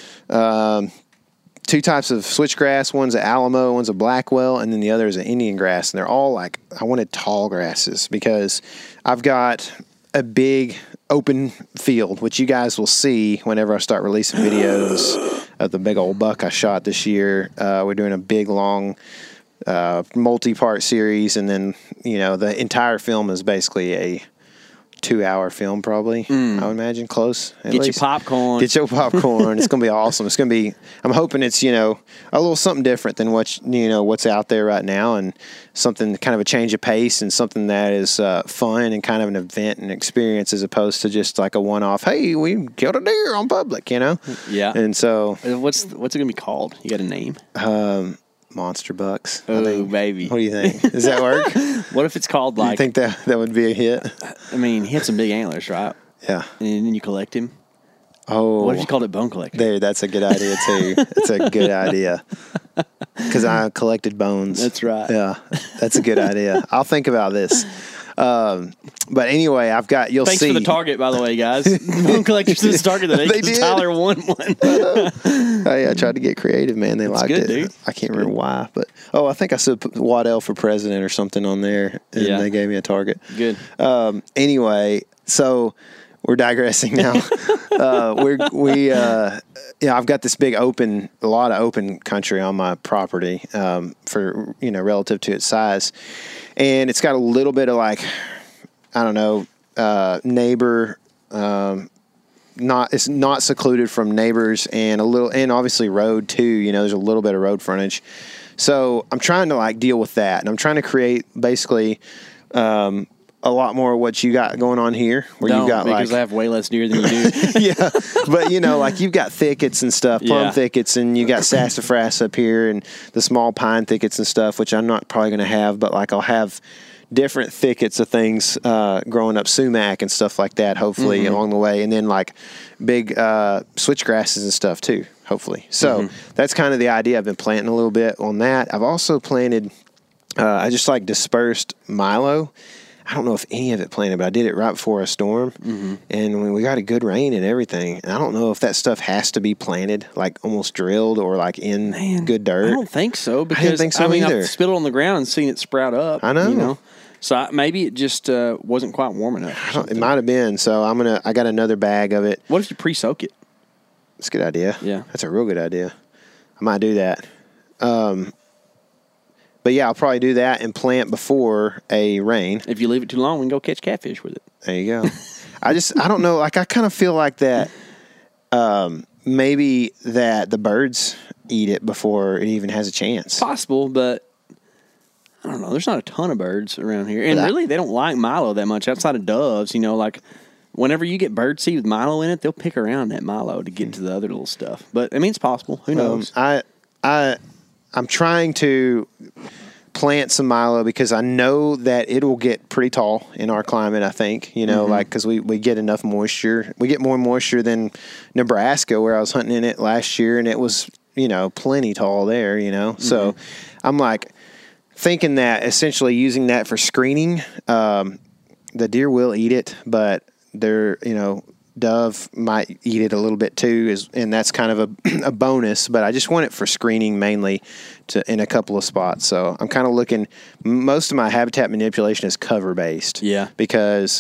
um, two types of switchgrass. One's an Alamo, one's a Blackwell, and then the other is an Indian grass. And they're all like, I wanted tall grasses because I've got a big open field, which you guys will see whenever I start releasing videos of the big old buck I shot this year. Uh, we're doing a big, long, uh, multi-part series, and then, you know, the entire film is basically a two-hour film, probably. I would imagine, close. At Get your least. popcorn. Get your popcorn. It's going to be awesome. It's going to be. I'm hoping it's, you know, a little something different than what you know what's out there right now, and something kind of a change of pace, and something that is uh, fun and kind of an event and experience, as opposed to just like a one-off. Hey, we killed a deer on public, you know. Yeah. And so, Uh, What's what's it going to be called? You got a name? um, monster bucks. I Oh, think. baby. What do you think? Does that work? What if it's called you like? think that that would be a hit? I mean, he had some big antlers, right? Yeah. And then you collect him. Oh. What if you called it Bone Collector? There, that's a good idea too. That's a good idea. Because I collected bones. That's right. Yeah, that's a good idea. I'll think about this. Um, but anyway, I've got. You'll Thanks see. for the target, by the way, guys. Bone Collector's this target today. They 'cause did. Tyler won one. Hey, I tried to get creative, man. They liked good, it. dude. I can't remember why, but oh, I think I said Waddell for president or something on there, and Yeah. they gave me a target. Good. Um, anyway, so we're digressing now. uh, we're we uh, yeah, I've got this big open, a lot of open country on my property um, for you know relative to its size, and it's got a little bit of like I don't know uh, neighbor. Um, not it's not secluded from neighbors, and a little and obviously road too. You know, there's a little bit of road frontage. So I'm trying to like deal with that, and I'm trying to create basically um, a lot more of what you got going on here, where Don't, you've got because like I have way less deer than you do. yeah, but you know, like you've got thickets and stuff, plum Yeah. thickets, and you got sassafras up here, and the small pine thickets and stuff, which I'm not probably going to have, but like I'll have different thickets of things uh, growing up, sumac and stuff like that, hopefully Mm-hmm. along the way, and then like big uh, switchgrasses and stuff too, hopefully. So Mm-hmm. that's kind of the idea. I've been planting a little bit on that. I've also planted. Uh, I just like dispersed milo. I don't know if any of it planted, but I did it right before a storm, Mm-hmm. and when we got a good rain and everything. And I don't know if that stuff has to be planted, like almost drilled or like in Man, good dirt. I don't think so because think so I mean either. I've spit it on the ground and seen it sprout up. I know. You know? So I, maybe it just uh, wasn't quite warm enough. or I don't- something. it might have been. So I'm gonna. I got another bag of it. What if you pre-soak it? It's a good idea. Yeah. That's a real good idea. I might do that. Um, but yeah, I'll probably do that and plant before a rain. If you leave it too long, we can go catch catfish with it. There you go. I just, I don't know. Like, I kind of feel like that, um, maybe that the birds eat it before it even has a chance. Possible, but I don't know. There's not a ton of birds around here, and But I- really, they don't like Milo that much outside of doves. You know, like whenever you get birdseed with Milo in it, they'll pick around that Milo to get to the other little stuff. But I mean, it's possible. Who Um, knows? I, I, I'm trying to plant some Milo because I know that it will get pretty tall in our climate. I think you know, Mm-hmm. like because we, we get enough moisture. We get more moisture than Nebraska, where I was hunting in it last year, and it was you know plenty tall there. You know, so Mm-hmm. I'm like thinking that essentially using that for screening. Um, the deer will eat it, but they're you know. Dove might eat it a little bit too, is and that's kind of a, a bonus. But I just want it for screening mainly, to in a couple of spots. So I'm kind of looking. Most of my habitat manipulation is cover based. Yeah. because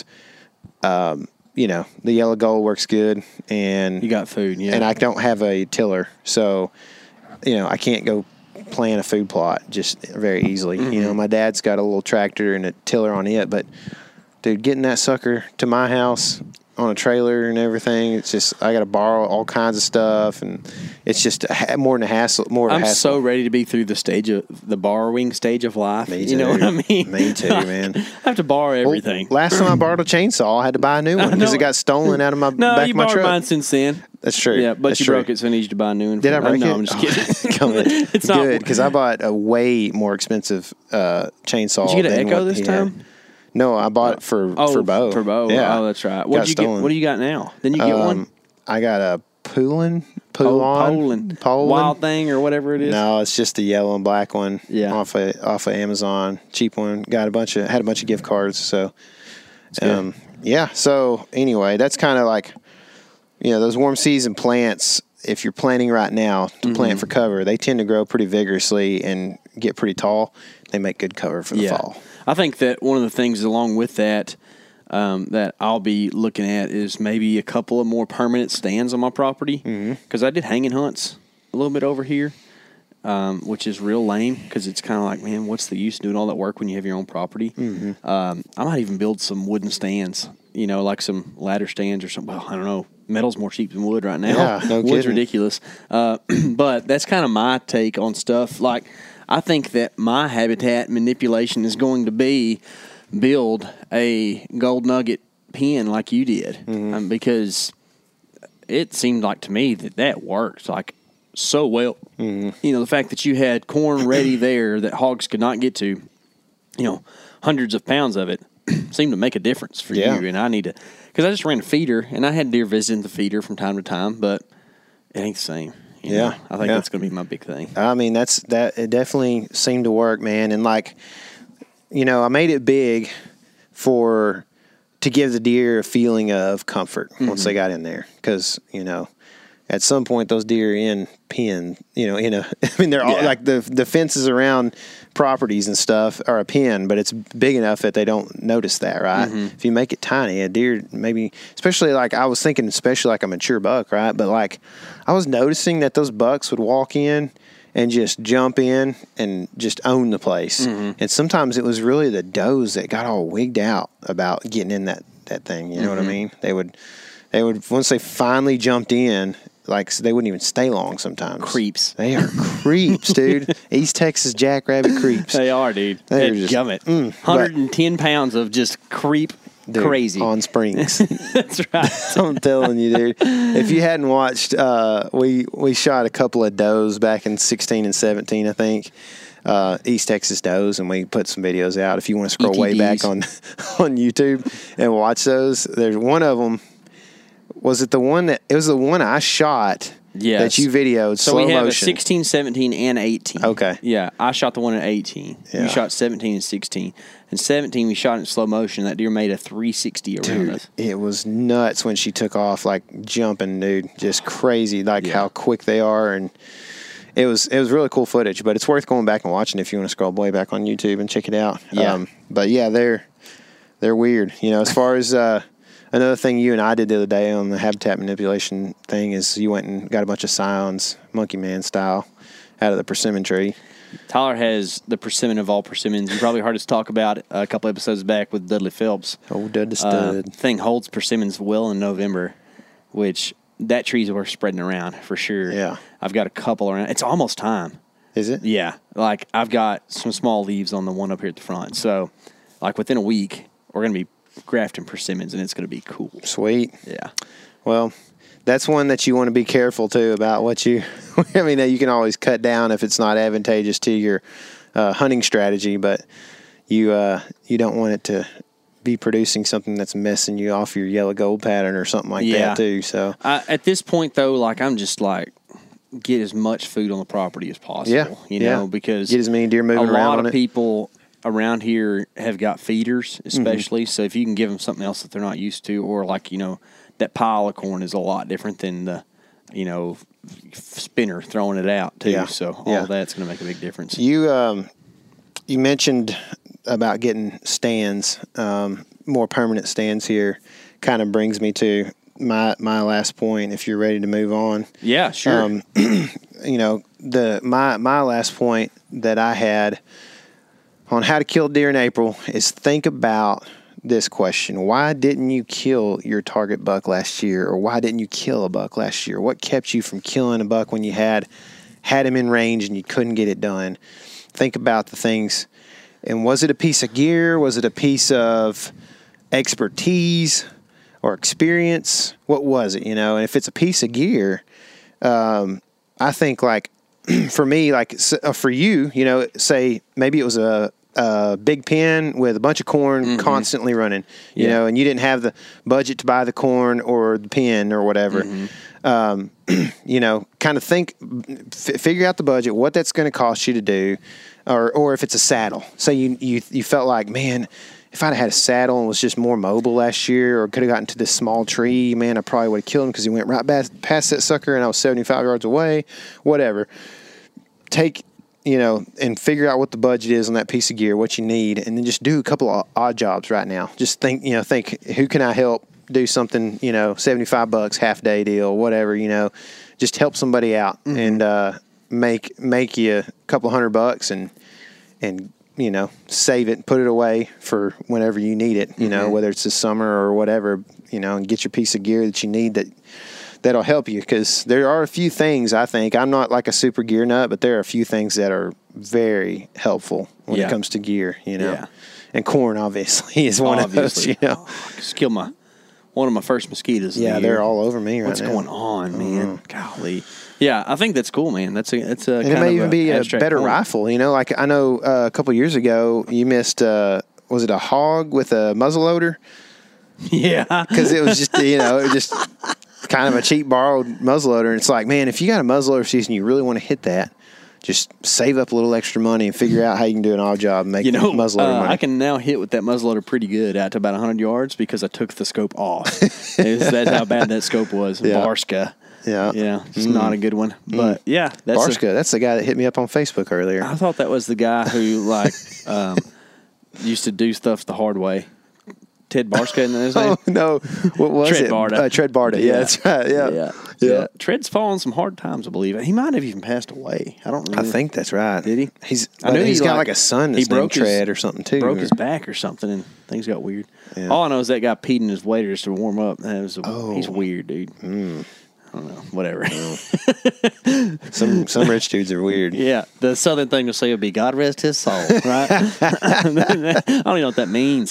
um, you know the yellow gold works good, and You got food, yeah. and I don't have a tiller, so you know I can't go plant a food plot just very easily. Mm-hmm. You know, my dad's got a little tractor and a tiller on it, but dude, getting that sucker to my house on a trailer and everything, it's just I got to borrow all kinds of stuff, and it's just a ha- more than a hassle. More of a I'm hassle. so ready to be through the stage of the borrowing stage of life. Me You know too. what I mean? Me too, man. I have to borrow Well, everything. last time I borrowed a chainsaw, I had to buy a new one because know. it got stolen out of my no, back you of my borrowed truck. mine since then. That's true. Yeah, but That's you true. broke it, so I need you to buy a new one. Did I break no, it? I'm just Oh, kidding. come on. It's not Good, because I bought a way more expensive uh, chainsaw. Did you get an than Echo what this he time? had. No, I bought it for Oh, for Bo. For Bo. Yeah. Oh, that's right. What Got did you get? stolen. What do you got now? Didn't you get one? Um, I got a Poulin, Oh, Poulon, Poland. Poland. Wild Thing or whatever it is. No, it's just a yellow and black one. Yeah. off of off of Amazon, cheap one. Got a bunch of had a bunch of gift cards. So, good. um, yeah. So anyway, that's kind of like, you know, those warm season plants. If you're planting right now to Mm-hmm. plant for cover, they tend to grow pretty vigorously and get pretty tall. They make good cover for the Yeah. fall. I think that one of the things along with that um, that I'll be looking at is maybe a couple of more permanent stands on my property because I did hanging hunts a little bit over here, um, which is real lame because it's kind of like, man, what's the use of doing all that work when you have your own property? Um, I might even build some wooden stands, you know, like some ladder stands or something. Well, I don't know. Metal's more cheap than wood right now. Yeah, no Wood's kidding. ridiculous. Uh, but that's kind of my take on stuff. Like, I think that my habitat manipulation is going to be build a gold nugget pen like you did, Mm-hmm. um, because it seemed like to me that that worked like so well. Mm-hmm. You know, the fact that you had corn ready there that hogs could not get to, you know, hundreds of pounds of it seemed to make a difference for Yeah. you. And I need to, because I just ran a feeder and I had deer visiting the feeder from time to time, but it ain't the same. you Yeah, know? I think yeah. that's going to be my big thing. I mean, that's that. It definitely seemed to work, man. And like, you know, I made it big for to give the deer a feeling of comfort once they got in there, because you know, at some point those deer are in pen, you know, in a. I mean, they're all Yeah. like the the fences around properties and stuff are a pen, but it's big enough that they don't notice that, right? If you make it tiny, a deer maybe, especially like I was thinking, especially like a mature buck, right? But like I was noticing that those bucks would walk in and just jump in and just own the place. And sometimes it was really the does that got all wigged out about getting in that, that thing. You know what I mean? They would, they would, once they finally jumped in, like they wouldn't even stay long sometimes. Creeps. They are creeps, dude. East Texas jackrabbit creeps. They are, dude. They're That just- gummit. mm, but- one hundred ten pounds of just creep Dude, crazy. on springs. That's right. I'm telling you, dude. If you hadn't watched, uh, we we shot a couple of does back in sixteen and seventeen, I think. Uh, East Texas does, and we put some videos out. If you want to scroll way back E T Ds. on on YouTube and watch those, there's one of them. Was it the one that it was the one I shot? Yes. That you videoed So slow we have motion. a sixteen, seventeen, and eighteen. Okay. Yeah, I shot the one at eighteen. Yeah. You shot seventeen and sixteen. And seventeen, we shot in slow motion. That deer made a three sixty around Dude, us. it was nuts when she took off, like jumping, dude. Just crazy, like Yeah. how quick they are, and it was it was really cool footage. But it's worth going back and watching if you want to scroll way back on YouTube and check it out. Yeah. but yeah, they're they're weird. You know, as far as uh, another thing you and I did the other day on the habitat manipulation thing is you went and got a bunch of scions, Monkey Man style, out of the persimmon tree. Tyler has the persimmon of all persimmons. You probably heard us talk about it a couple episodes back with Dudley Phelps. Oh, Dud the Uh, stud. thing holds persimmons well in November, which that tree's worth spreading around for sure. Yeah. I've got a couple around. It's almost time. Is it? Yeah. Like, I've got some small leaves on the one up here at the front. So, like, within a week, we're going to be grafting persimmons, and it's going to be cool. Sweet. Yeah. Well, that's one that you want to be careful, too, about what you – I mean, you can always cut down if it's not advantageous to your uh, hunting strategy, but you uh, you don't want it to be producing something that's messing you off your yellow gold pattern or something like Yeah. that, too. So I, at this point, though, like, I'm just, like, get as much food on the property as possible. Yeah, You yeah. know, because Get as many deer moving a around lot on of it. people around here have got feeders, especially. Mm-hmm. So if you can give them something else that they're not used to, or, like, you know, that pile of corn is a lot different than the, you know, f- spinner throwing it out, too. Yeah. So all Yeah. of that's going to make a big difference. You um, you mentioned about getting stands, um, more permanent stands here. Kind of brings me to my my last point. If you're ready to move on, Yeah, sure. um, you know the my my last point that I had on how to kill deer in April is think about this question: why didn't you kill your target buck last year, or why didn't you kill a buck last year? What kept you from killing a buck when you had had him in range and you couldn't get it done? Think about the things. And was it a piece of gear? Was it a piece of expertise or experience? What was it, you know? And if it's a piece of gear, um, I think, like, for me, like, s- uh, for you, you know, say maybe it was a, a big pen with a bunch of corn constantly running, you Yeah. know, and you didn't have the budget to buy the corn or the pen or whatever. Um, you know, kind of think, f- figure out the budget, what that's going to cost you to do, or or if it's a saddle. Say you, you you felt like, man, if I'd had a saddle and was just more mobile last year, or could have gotten to this small tree, man, I probably would have killed him because he went right past, past that sucker and I was seventy-five yards away, whatever. Take, you know, and figure out what the budget is on that piece of gear, what you need, and then just do a couple of odd jobs right now. Just think, you know, think, who can I help do something, you know, seventy-five bucks, half day deal, whatever, you know, just help somebody out and uh, make make you a couple hundred bucks and, and you know, save it and put it away for whenever you need it, you know, whether it's this summer or whatever, you know, and get your piece of gear that you need that that'll help you, because there are a few things, I think, I'm not like a super gear nut, but there are a few things that are very helpful when Yeah. it comes to gear, you know. Yeah. And corn, obviously, is one Obviously. of those, you know. Oh, I just killed my one of my first mosquitoes. of Yeah, the they're year. all over me right What's now. going on, man? Golly. Yeah, I think that's cool, man. That's a that's a And kind it may of even be a abstract better point. rifle, you know. Like, I know uh, a couple years ago you missed, uh, was it a hog with a muzzleloader? Yeah, Because it was just, you know, it was just kind of a cheap borrowed muzzleloader. And it's like, man, if you got a muzzleloader season, you really want to hit that, just save up a little extra money and figure out how you can do an odd job and make you know, muzzleloader uh, money. I can now hit with that muzzleloader pretty good out to about one hundred yards because I took the scope off. It's- that's how bad that scope was. Yeah. Barska. Yeah. Yeah, it's not a good one. But yeah, that's a- Barska, that's the guy that hit me up on Facebook earlier. I thought that was the guy who like um, used to do stuff the hard way. Ted Barska, isn't that his name? Oh, no. What was Tread it? Barda. Uh, Tread Barda. Yeah, that's right. Yeah. yeah, Yeah. yeah. Tread's fallen some hard times, I believe. He might have even passed away. I don't I remember. think that's right. Did he? He's I knew he's he, got like- like a son he that's named broke his- Tread or something too. broke his back or something, and things got weird. Yeah. All I know is that guy peed in his waders to warm up. That was a, Oh. He's weird, dude. I don't know. Whatever. Some some rich dudes are weird. Yeah, the southern thing to say would be "God rest his soul," right? I don't even know what that means.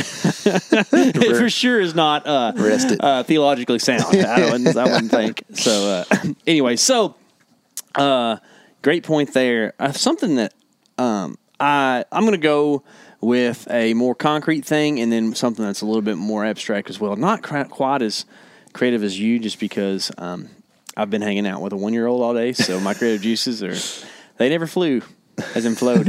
It for sure is not uh, Rest it. uh, theologically sound. I wouldn't, I wouldn't think so. Uh, anyway, so uh, great point there. Uh, something that um, I I'm going to go with a more concrete thing, and then something that's a little bit more abstract as well. Not cra- quite as creative as you, just because um, I've been hanging out with a one year old all day, so my creative juices are they never flew, as in flowed.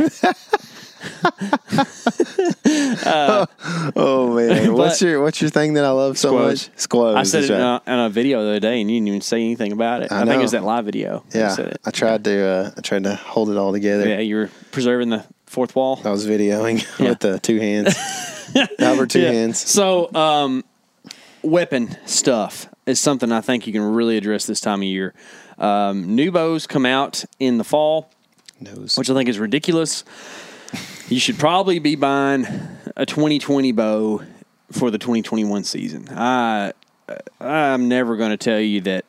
Oh man, what's But- your what's your thing that I love so Squoze. much? Squoze. I said that's it in right. a, in a video the other day, and you didn't even say anything about it. I I, think know. it was that live video. You Yeah, said it. I tried to uh, I tried to hold it all together. Yeah, you were preserving the fourth wall. I was videoing Yeah. with the two hands, over two Yeah. hands. So, um, weapon stuff is something I think you can really address this time of year. Um, new bows come out in the fall, Nose. which I think is ridiculous. You should probably be buying a twenty twenty bow for the twenty twenty-one season. I, I'm never going to tell you that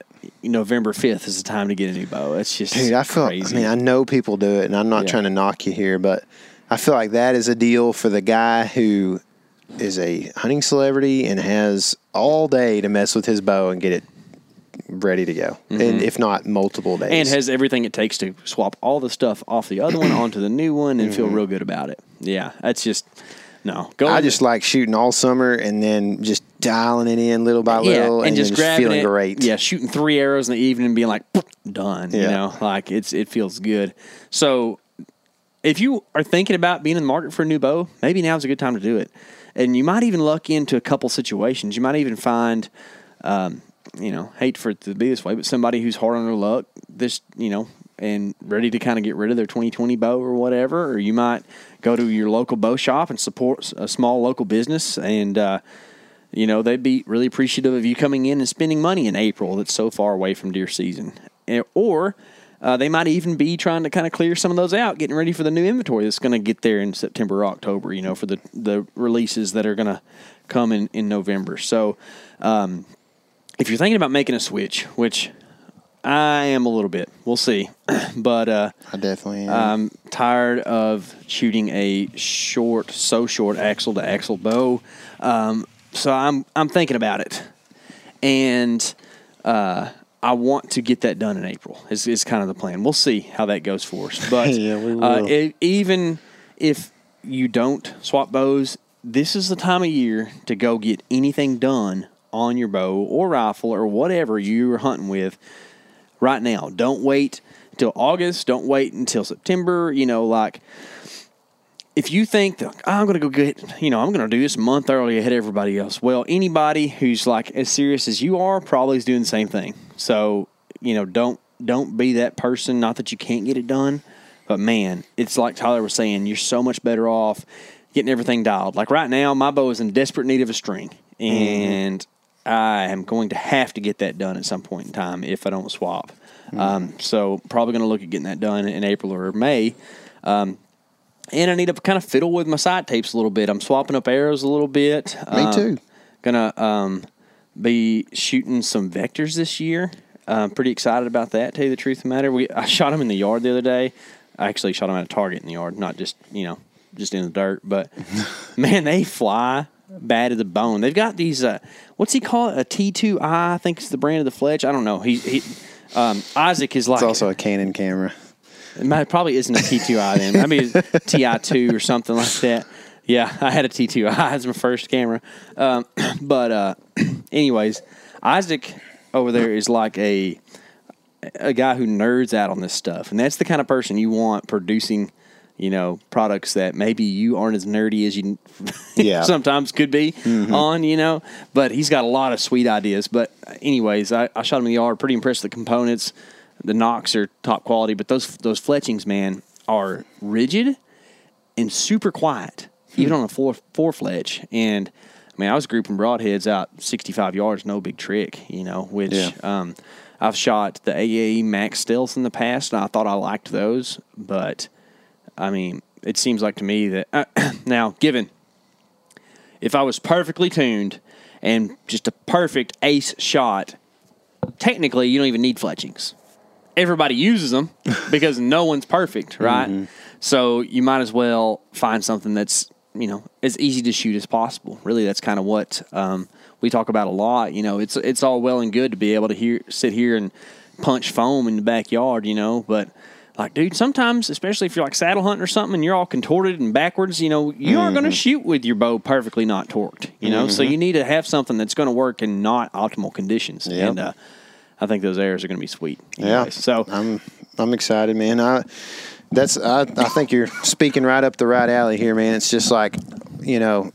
November fifth is the time to get a new bow. It's just Dude, I feel, crazy. I mean, I know people do it, and I'm not Yeah. trying to knock you here, but I feel like that is a deal for the guy who is a hunting celebrity and has all day to mess with his bow and get it ready to go, mm-hmm. and if not multiple days, and has everything it takes to swap all the stuff off the other one onto the new one and mm-hmm. feel real good about it. Yeah, that's just no. Go I just like shooting all summer and then just dialing it in little by little, yeah, and, and just, just grabbing feeling it, great. Yeah, shooting three arrows in the evening and being like done. Yeah. You know, like it's it feels good. So if you are thinking about being in the market for a new bow, maybe now's a good time to do it. And you might even luck into a couple situations. You might even find. Um, You know, hate for it to be this way, but somebody who's hard on their luck, this, you know, and ready to kind of get rid of their twenty twenty bow or whatever. Or you might go to your local bow shop and support a small local business, and uh, you know they'd be really appreciative of you coming in and spending money in April that's so far away from deer season. Or uh, they might even be trying to kind of clear some of those out, getting ready for the new inventory that's going to get there in September or October. You know, for the the releases that are going to come in in November. So. Um, If you're thinking about making a switch, which I am a little bit, we'll see. But uh, I definitely am. I'm tired of shooting a short, so short axle to axle bow. Um, so I'm I'm thinking about it, and uh, I want to get that done in April. Is is kind of the plan. We'll see how that goes for us. But yeah, we will. Uh, it, even if you don't swap bows, this is the time of year to go get anything done on your bow or rifle or whatever you're hunting with right now. Don't wait until August. Don't wait until September. You know, like if you think that oh, I'm going to go get, you know, I'm going to do this a month early ahead of everybody else. Well, anybody who's like as serious as you are probably is doing the same thing. So, you know, don't don't be that person. Not that you can't get it done, but man, it's like Tyler was saying, you're so much better off getting everything dialed. Like right now, my bow is in desperate need of a string, and mm-hmm. I am going to have to get that done at some point in time if I don't swap. Mm. Um, so probably going to look at getting that done in April or May. Um, and I need to kind of fiddle with my sight tapes a little bit. I'm swapping up arrows a little bit. Me um, too. Going to um, be shooting some vectors this year. I'm pretty excited about that, to tell you the truth of the matter. We I shot them in the yard the other day. I actually shot them at a target in the yard, not just, you know, just in the dirt. But, man, they fly bad as a bone. They've got these, uh, what's he call it? A T two I, I think it's the brand of the Fletch. I don't know. He, he um, Isaac is like. It's also a Canon camera. It might, probably isn't a T two I then. I mean, T I two or something like that. Yeah, I had a T two I as my first camera. Um, but, uh, anyways, Isaac over there is like a a guy who nerds out on this stuff. And that's the kind of person you want producing, you know, products that maybe you aren't as nerdy as you yeah. sometimes could be mm-hmm. on, you know. But he's got a lot of sweet ideas. But anyways, I, I shot him in the yard, pretty impressed with the components. The knocks are top quality. But those those fletchings, man, are rigid and super quiet, hmm. even on a four, four fletch. And, I mean, I was grouping broadheads out sixty-five yards, no big trick, you know, which yeah. um, I've shot the A A E Max Stealth in the past, and I thought I liked those. But, I mean, it seems like to me that, uh, now, given, if I was perfectly tuned and just a perfect ace shot, technically you don't even need fletchings. Everybody uses them because no one's perfect, right? Mm-hmm. So you might as well find something that's, you know, as easy to shoot as possible. Really, that's kind of what um, we talk about a lot. You know, it's it's all well and good to be able to hear, sit here and punch foam in the backyard, you know, but like, dude, sometimes, especially if you're like saddle hunting or something and you're all contorted and backwards, you know, you mm-hmm. aren't going to shoot with your bow perfectly not torqued, you know, mm-hmm. so you need to have something that's going to work in not optimal conditions. Yep. And uh, I think those arrows are going to be sweet. Anyways. Yeah. So I'm I'm excited, man. I that's I, I think you're speaking right up the right alley here, man. It's just like, you know,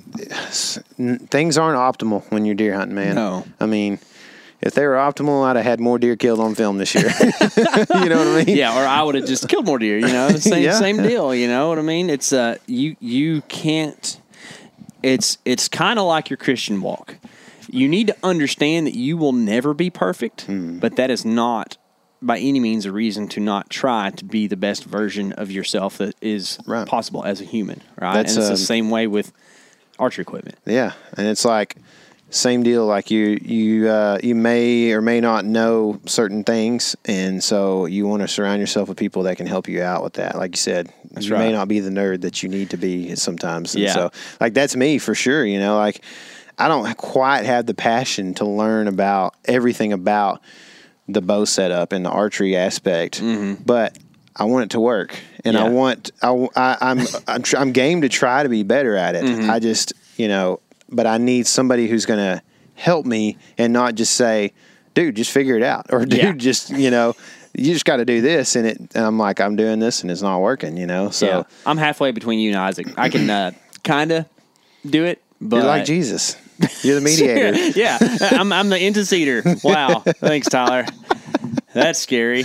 things aren't optimal when you're deer hunting, man. No. I mean, if they were optimal, I'd have had more deer killed on film this year. You know what I mean? Yeah, or I would have just killed more deer, you know, same yeah. same deal, you know what I mean? It's uh you you can't it's it's kind of like your Christian walk. You need to understand that you will never be perfect, mm. but that is not by any means a reason to not try to be the best version of yourself that is right. possible as a human, right? That's, and it's um, the same way with archery equipment. Yeah, and it's like same deal. Like you, you, uh, you may or may not know certain things, and so you want to surround yourself with people that can help you out with that. Like you said, That's you right. may not be the nerd that you need to be sometimes. And Yeah. so, like that's me for sure. You know, like I don't quite have the passion to learn about everything about the bow setup and the archery aspect, Mm-hmm. but I want it to work, and I Yeah. want I, I, I'm I'm tr- I'm game to try to be better at it. Mm-hmm. I just you know, but I need somebody who's going to help me and not just say, "Dude, just figure it out," or "Dude, Yeah. just you know, you just got to do this." And it, and I'm like, I'm doing this, and it's not working. You know, so yeah. I'm halfway between you and Isaac. I can uh, kind of do it, but you're like Jesus. You're the mediator. yeah, I'm I'm the interceder. Wow, thanks, Tyler. That's scary.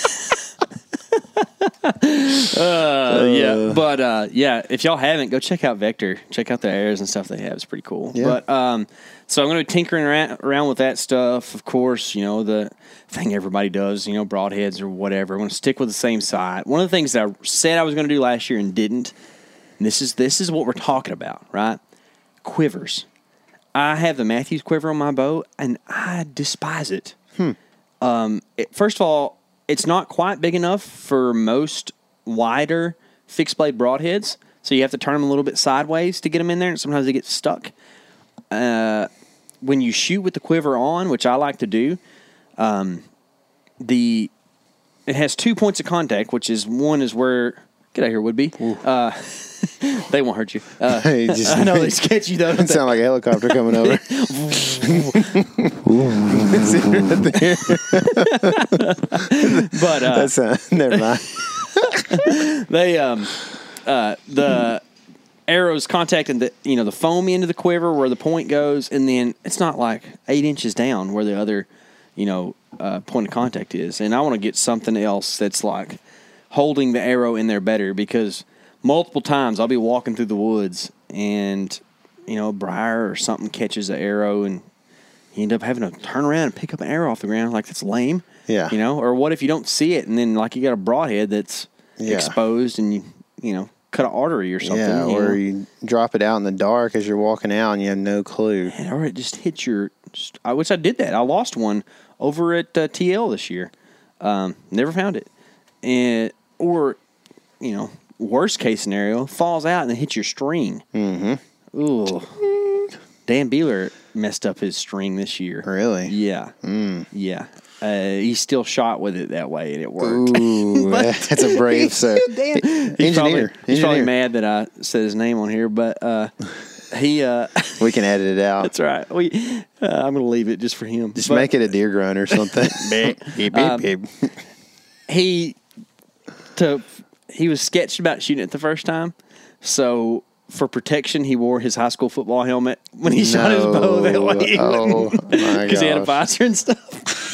uh, yeah, but uh, yeah, if y'all haven't, go check out Vector. Check out the arrows and stuff they have. It's pretty cool. Yeah. But um, so I'm going to be tinkering around, around with that stuff. Of course, you know the thing everybody does. You know, broadheads or whatever. I'm going to stick with the same side. One of the things that I said I was going to do last year and didn't. And this is this is what we're talking about, right? Quivers. I have the Matthews quiver on my bow, and I despise it. Hmm. Um, it, first of all, it's not quite big enough for most wider fixed blade broadheads, so you have to turn them a little bit sideways to get them in there, and sometimes they get stuck. Uh, when you shoot with the quiver on, which I like to do, um, the it has two points of contact, which is one is where get out of here, Woodby. Uh, they won't hurt you. Uh, Hey, just- I know they sketch you though. It sound like a helicopter coming over. But uh, That's uh, never mind. they um uh the arrows contacting the you know the foam end of the quiver where the point goes, and then it's not like eight inches down where the other you know uh, point of contact is. And I want to get something else that's like holding the arrow in there better, because multiple times I'll be walking through the woods and you know a briar or something catches the arrow, and you end up having to turn around and pick up an arrow off the ground. Like, that's lame. Yeah. You know, or what if you don't see it, and then like you got a broadhead that's Yeah. exposed, and you you know cut an artery or something. Yeah, you or know? you drop it out in the dark as you're walking out and you have no clue. And- or it just hits your. Just, I wish I did that. I lost one over at uh, T L this year. Um, never found it, and or you know, worst case scenario, falls out and then hits your string. Mm-hmm. Ooh. Dan Beeler messed up his string this year. Really? Yeah. Mm. Yeah. Uh, he still shot with it that way, and it worked. Ooh, that's a brave sir. Dan, he's Engineer. probably, he's Engineer. probably mad that I said his name on here, but uh, he. Uh, We can edit it out. that's right. We. Uh, I'm going to leave it just for him. Just But make it a deer grunt or something. beep, beep, Um, beep. He. To he was sketched about shooting it the first time, so for protection, he wore his high school football helmet when he shot his bow that way. Oh, my Because he had a gosh. visor and stuff.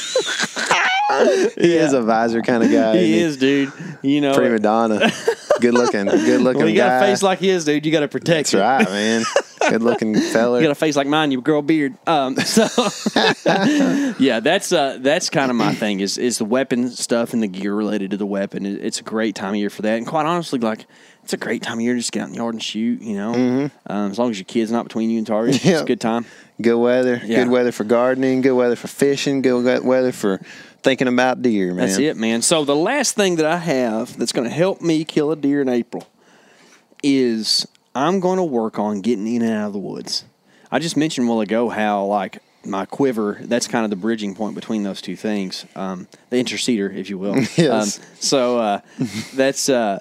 He is a visor kind of guy. He isn't is, dude. You know, Prima donna. Good looking. Good looking when you got guy. a face like his, dude, you got to protect That's it. right, man. Good looking fella. You got a face like mine, you grow a beard. Um, so, yeah, that's uh, that's kind of my thing is is the weapon stuff and the gear related to the weapon. It- It's a great time of year for that, and quite honestly, like it's a great time of year to just get out in the yard and shoot. You know, Mm-hmm. um, as long as your kid's not between you and target, it's Yeah. a good time. Good weather. Yeah. Good weather for gardening. Good weather for fishing. Good weather for thinking about deer, man. That's it, man. So the last thing that I have that's going to help me kill a deer in April is I'm going to work on getting in and out of the woods. I just mentioned a while ago how, like, my quiver, that's kind of the bridging point between those two things, um, the interceder, if you will. Yes. Um, so uh, that's, uh,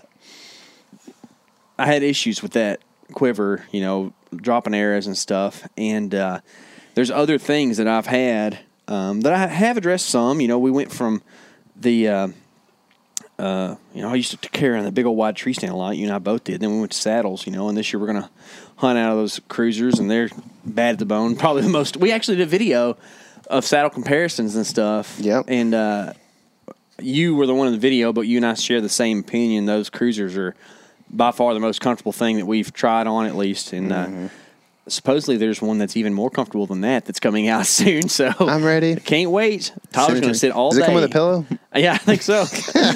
I had issues with that quiver, you know, dropping arrows and stuff. And uh, there's other things that I've had um, that I have addressed some. You know, we went from the, uh, uh, you know, I used to carry on the big old wide tree stand a lot. You and I both did. Then we went to saddles, you know, and this year we're going to hunt out of those cruisers, and they're bad at the bone. Probably the most. We actually did a video of saddle comparisons and stuff. Yep. And uh, you were the one in the video, but you and I share the same opinion. Those cruisers are by far the most comfortable thing that we've tried on, at least. And Mm-hmm. uh, supposedly there's one that's even more comfortable than that that's coming out soon. So I'm ready. Can't wait. Tyler's going to sit all Does day. it come with a pillow? Yeah, I think so.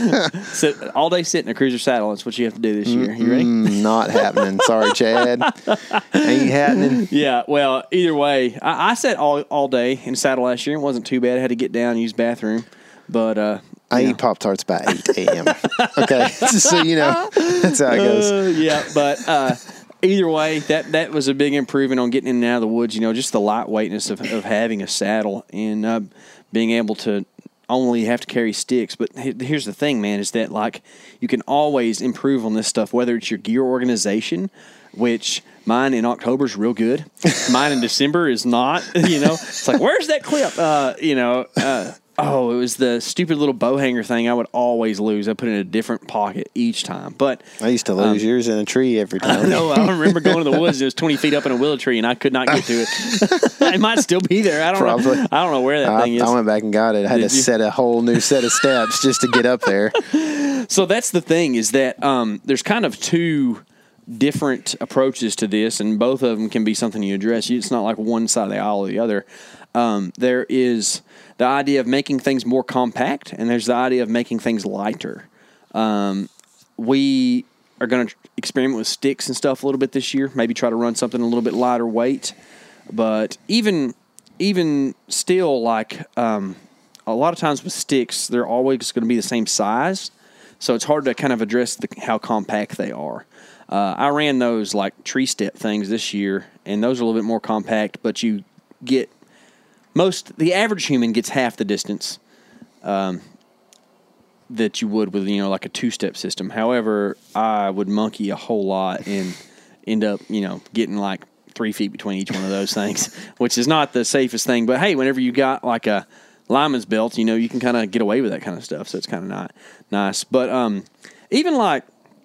Sit, all day sit in a cruiser saddle. That's what you have to do this year. You ready? Mm, not happening. Sorry, Chad. Ain't happening. Yeah, well, either way, I, I sat all all day in a saddle last year. It wasn't too bad. I had to get down and use the bathroom. But, uh, I yeah. eat Pop-Tarts by eight a.m. Okay, just so you know. That's how it goes. Uh, yeah, but uh, either way, that, that was a big improvement on getting in and out of the woods. You know, just the lightweightness of, of having a saddle and uh, being able to only have to carry sticks. But here's the thing, man, is that, like, you can always improve on this stuff, whether it's your gear organization, which mine in October is real good. Mine in December is not, you know. It's like, where's that clip? Uh, you know, uh, oh, it was the stupid little bow hanger thing I would always lose. I put it in a different pocket each time. But I used to lose um, yours in a tree every time. I know. I remember going to the woods. It was twenty feet up in a willow tree, and I could not get to it. It might still be there. I don't Probably. know. I don't know where that I, thing is. I went back and got it. I had Did to you? set a whole new set of steps just to get up there. So that's the thing, is that um, there's kind of two different approaches to this, and both of them can be something you address. It's not like one side of the aisle or the other. Um, there is the idea of making things more compact, and there's the idea of making things lighter. Um, we are going to experiment with sticks and stuff a little bit this year, maybe try to run something a little bit lighter weight. But even even still, like um, a lot of times with sticks, they're always going to be the same size, so it's hard to kind of address the, how compact they are. Uh, I ran those like tree step things this year, and those are a little bit more compact, but you get most, the average human gets half the distance um, that you would with, you know, like a two-step system. However, I would monkey a whole lot and end up, you know, getting like three feet between each one of those things, which is not the safest thing. But hey, whenever you got like a lineman's belt, you know, you can kind of get away with that kind of stuff. So it's kind of not nice. But um, even like,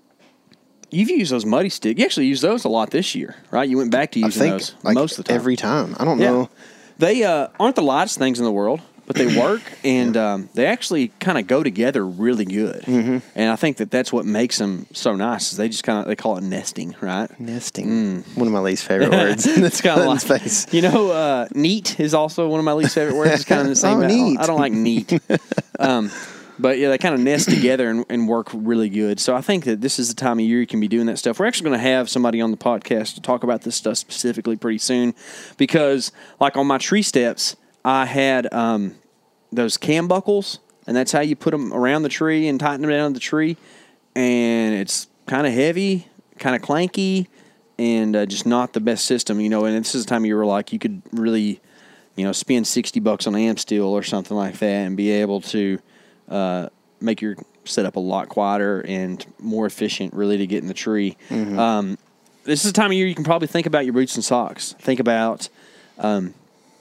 you've used those muddy sticks. You actually used those a lot this year, right? You went back to using I think, those like, most of the time. every time. I don't Yeah. know. They uh, aren't the lightest things in the world, but they work, and um, they actually kind of go together really good. Mm-hmm. And I think that that's what makes them so nice. Is they just kind of, they call it nesting, right? Nesting. Mm. One of my least favorite words. It's kind of like, face. you know, uh, neat is also one of my least favorite words. It's kind of the same. Oh, neat. I don't like neat. um, but yeah, they kind of nest together and, and work really good. So I think that this is the time of year you can be doing that stuff. We're actually going to have somebody on the podcast to talk about this stuff specifically pretty soon, because like on my tree steps, I had um, those cam buckles, and that's how you put them around the tree and tighten them down to the tree. And it's kind of heavy, kind of clanky, and uh, just not the best system, you know. And this is the time of year where like you could really, you know, spend sixty bucks on amp steel or something like that and be able to uh, make your setup a lot quieter and more efficient, really, to get in the tree. Mm-hmm. Um, this is the time of year you can probably think about your boots and socks. Think about um,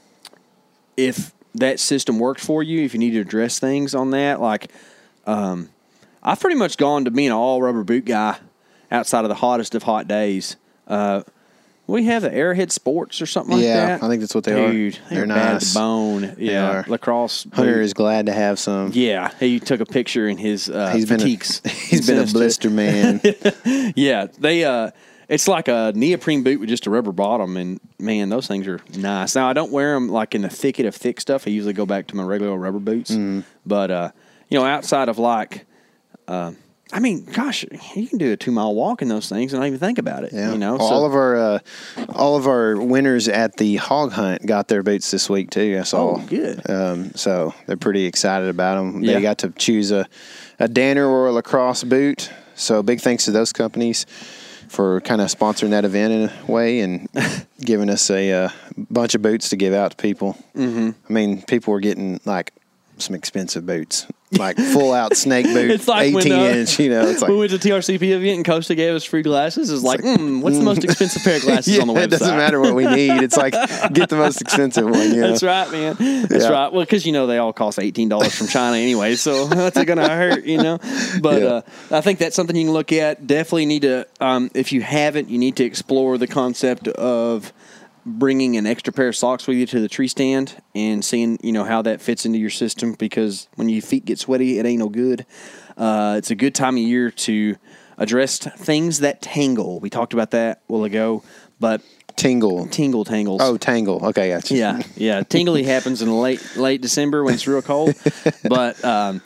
if that system worked for you, if you need to address things on that. Like, um, I've pretty much gone to being an all-rubber boot guy outside of the hottest of hot days. Uh, we have the Airhead Sports or something like yeah, that. I think that's what they Dude, are. Dude, they're, they're bad nice. to the bone. Yeah, are. lacrosse. Hunter boot. is glad to have some. Yeah, he took a picture in his uh, He's been fatigues. a, he's been a blister man. Yeah, they. Uh, it's like a neoprene boot with just a rubber bottom, and man, those things are nice. Now I don't wear them like in the thicket of thick stuff. I usually go back to my regular rubber boots. Mm. But uh, you know, outside of like, uh, I mean, gosh, you can do a two mile walk in those things and not even think about it. Yeah. You know, all so, of our uh, all of our winners at the hog hunt got their boots this week too. I saw. Oh, good. Um, so they're pretty excited about them. Yeah. They got to choose a a Danner or a lacrosse boot. So big thanks to those companies for kind of sponsoring that event in a way and giving us a uh, bunch of boots to give out to people. Mm-hmm. I mean, people were getting like some expensive boots, like full out snake boot, It's like eighteen when, uh, inch. You know, it's like we went to the T R C P event and Costa gave us free glasses. It's like, mm, what's the most expensive pair of glasses yeah, on the website? it doesn't matter what we need. It's like get the most expensive one. You know? That's right, man. That's Yeah. right. Well, because, you know, they all cost eighteen dollars from China anyway, so that's going to hurt, you know. But Yeah. uh, I think that's something you can look at. Definitely need to, um, if you haven't, you need to explore the concept of bringing an extra pair of socks with you to the tree stand and seeing, you know, how that fits into your system, because when your feet get sweaty, it ain't no good. Uh, it's a good time of year to address t- things that tangle. We talked about that a while ago, but Tingle. tingle tangles. Oh, tangle. Okay, gotcha. Yeah, yeah. Tingly happens in late late December when it's real cold. But um,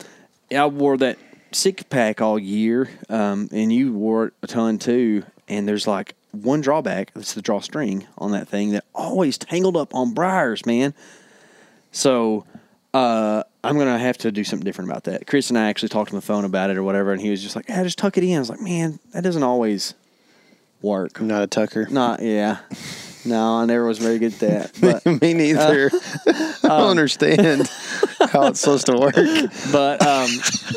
I wore that six pack all year, um, and you wore it a ton too. And there's like one drawback. It's the drawstring on that thing that always tangled up on briars, man. So uh, I'm going to have to do something different about that. Chris and I actually talked on the phone about it or whatever, and he was just like, yeah, just tuck it in. I was like, man, that doesn't always work. I'm not a tucker. Not, yeah. No, I never was very good at that. But, Me neither. Uh, I don't understand how it's supposed to work. But um,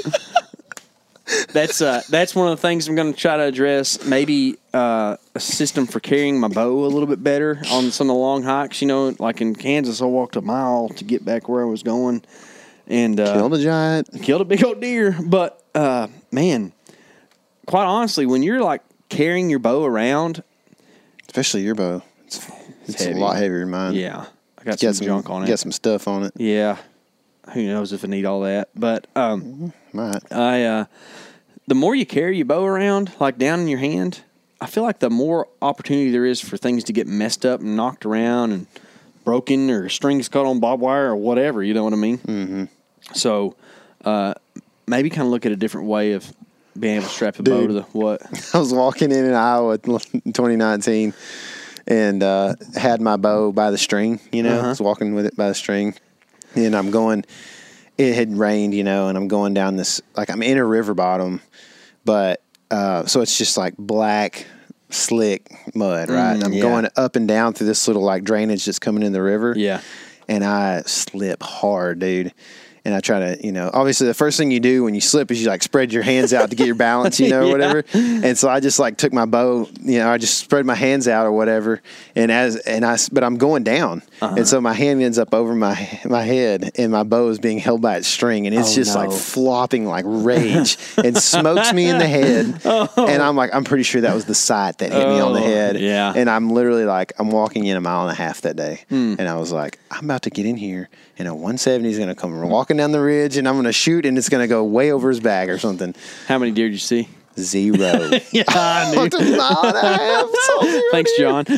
that's uh, that's one of the things I'm going to try to address. Maybe uh, a system for carrying my bow a little bit better on some of the long hikes. You know, like in Kansas, I walked a mile to get back where I was going, and uh, Killed a giant. killed a big old deer. But uh, man, quite honestly, when you're like carrying your bow around, Especially your bow. It's, it's a heavy. lot heavier than mine. yeah, I got Got some, junk on it. Got some stuff on it. Yeah, who knows if I need all that? But um, Might. I uh, the more you carry your bow around, like down in your hand, I feel like the more opportunity there is for things to get messed up and knocked around and broken or strings caught on barbed wire or whatever. You know what I mean? Mm-hmm. So uh, maybe kind of look at a different way of being able to strap the bow to the what? I was walking in in Iowa in twenty nineteen and uh, had my bow by the string, you know. Uh-huh. I was walking with it by the string. And I'm going, it had rained, you know, and I'm going down this, like I'm in a river bottom, but uh, so it's just like black, slick mud, right? Mm, I'm yeah. going up and down through this little like drainage that's coming in the river. Yeah. And I slip hard, dude. And I try to, you know, obviously the first thing you do when you slip is you like spread your hands out to get your balance, you know, Yeah. whatever. And so I just like took my bow, you know, I just spread my hands out or whatever. And as, and I, but I'm going down. Uh-huh. And so my hand ends up over my, my head and my bow is being held by its string. And it's Oh, just no. like flopping like rage and smokes me in the head. Oh. And I'm like, I'm pretty sure that was the sight that hit me on the Oh, head. yeah. And I'm literally like, I'm walking in a mile and a half that day. Hmm. And I was like, I'm about to get in here and a one seventy is going to come walking down the ridge and I'm going to shoot and it's going to go way over his back or something. How many deer did you see? Zero. Yeah, I Walked a mile and a half, saw zero Thanks, deer. John.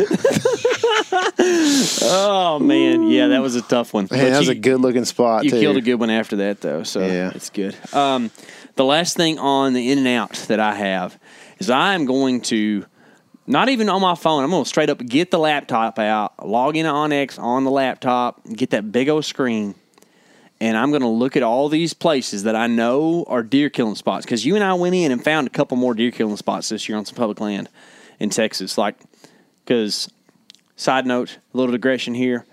Oh man, yeah, that was a tough one. Man, But that was you- a good looking spot You too. killed a good one after that, though, so Yeah. it's good. Um, the last thing on the in and out that I have is I am going to, not even on my phone, I'm going to straight up get the laptop out, log in on X on the laptop, get that big old screen, and I'm going to look at all these places that I know are deer killing spots. Because you and I went in and found a couple more deer killing spots this year on some public land in Texas. Like, because, side note, a little digression here,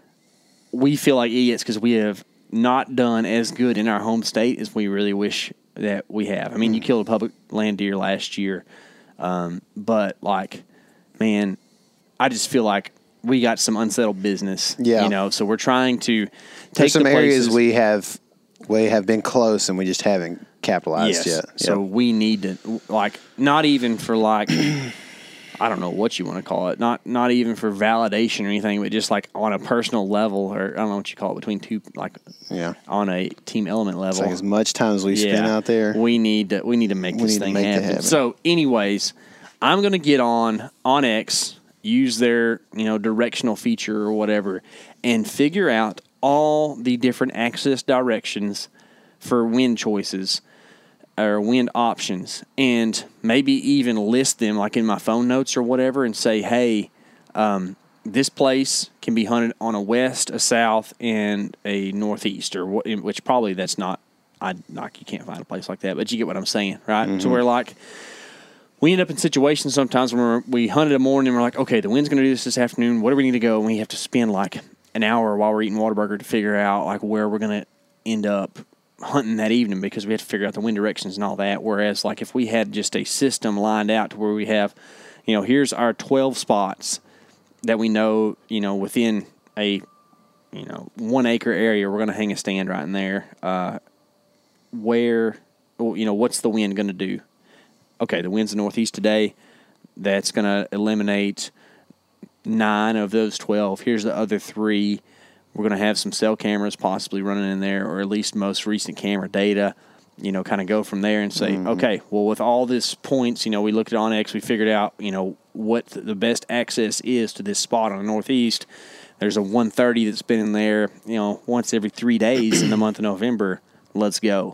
we feel like idiots because we have not done as good in our home state as we really wish that we have. I mean, you killed a public land deer last year, um, but, like, man, I just feel like we got some unsettled business. Yeah. You know, so we're trying to take There's some the areas places- we have we have been close and we just haven't capitalized yes. yet. So Yeah. we need to, like, not even for, like, I don't know what you want to call it. Not not even for validation or anything, but just, like, on a personal level, or I don't know what you call it, between two, like, yeah. on a team element level. It's like as much time as we spend out there. We need to we need to make We this need to thing make it happen. happen. So, anyways, I'm going to get on on X, use their you know directional feature or whatever, and figure out all the different access directions for wind choices or wind options, and maybe even list them like in my phone notes or whatever, and say, hey. Um, this place can be hunted on a west, a south, and a northeast, or what, which probably that's not, I like you can't find a place like that, but you get what I'm saying, right? Mm-hmm. So we're like, we end up in situations sometimes when we're, we hunt in the morning and we're like, okay, the wind's going to do this this afternoon. Where do we need to go? And we have to spend like an hour while we're eating Whataburger to figure out like where we're going to end up hunting that evening because we have to figure out the wind directions and all that. Whereas like if we had just a system lined out to where we have, you know, here's our twelve spots that we know, you know, within a, you know, one acre area, we're going to hang a stand right in there. Uh, where, you know, what's the wind going to do? Okay, the wind's northeast today. That's going to eliminate nine of those twelve. Here's the other three. We're going to have some cell cameras possibly running in there, or at least most recent camera data. You know, kind of go from there and say, mm-hmm. okay, well, with all this points, you know, we looked at on X, we figured out, you know, what the best access is to this spot on the northeast. There's a one thirty that's been in there, you know, once every three days in the month of November. Let's go.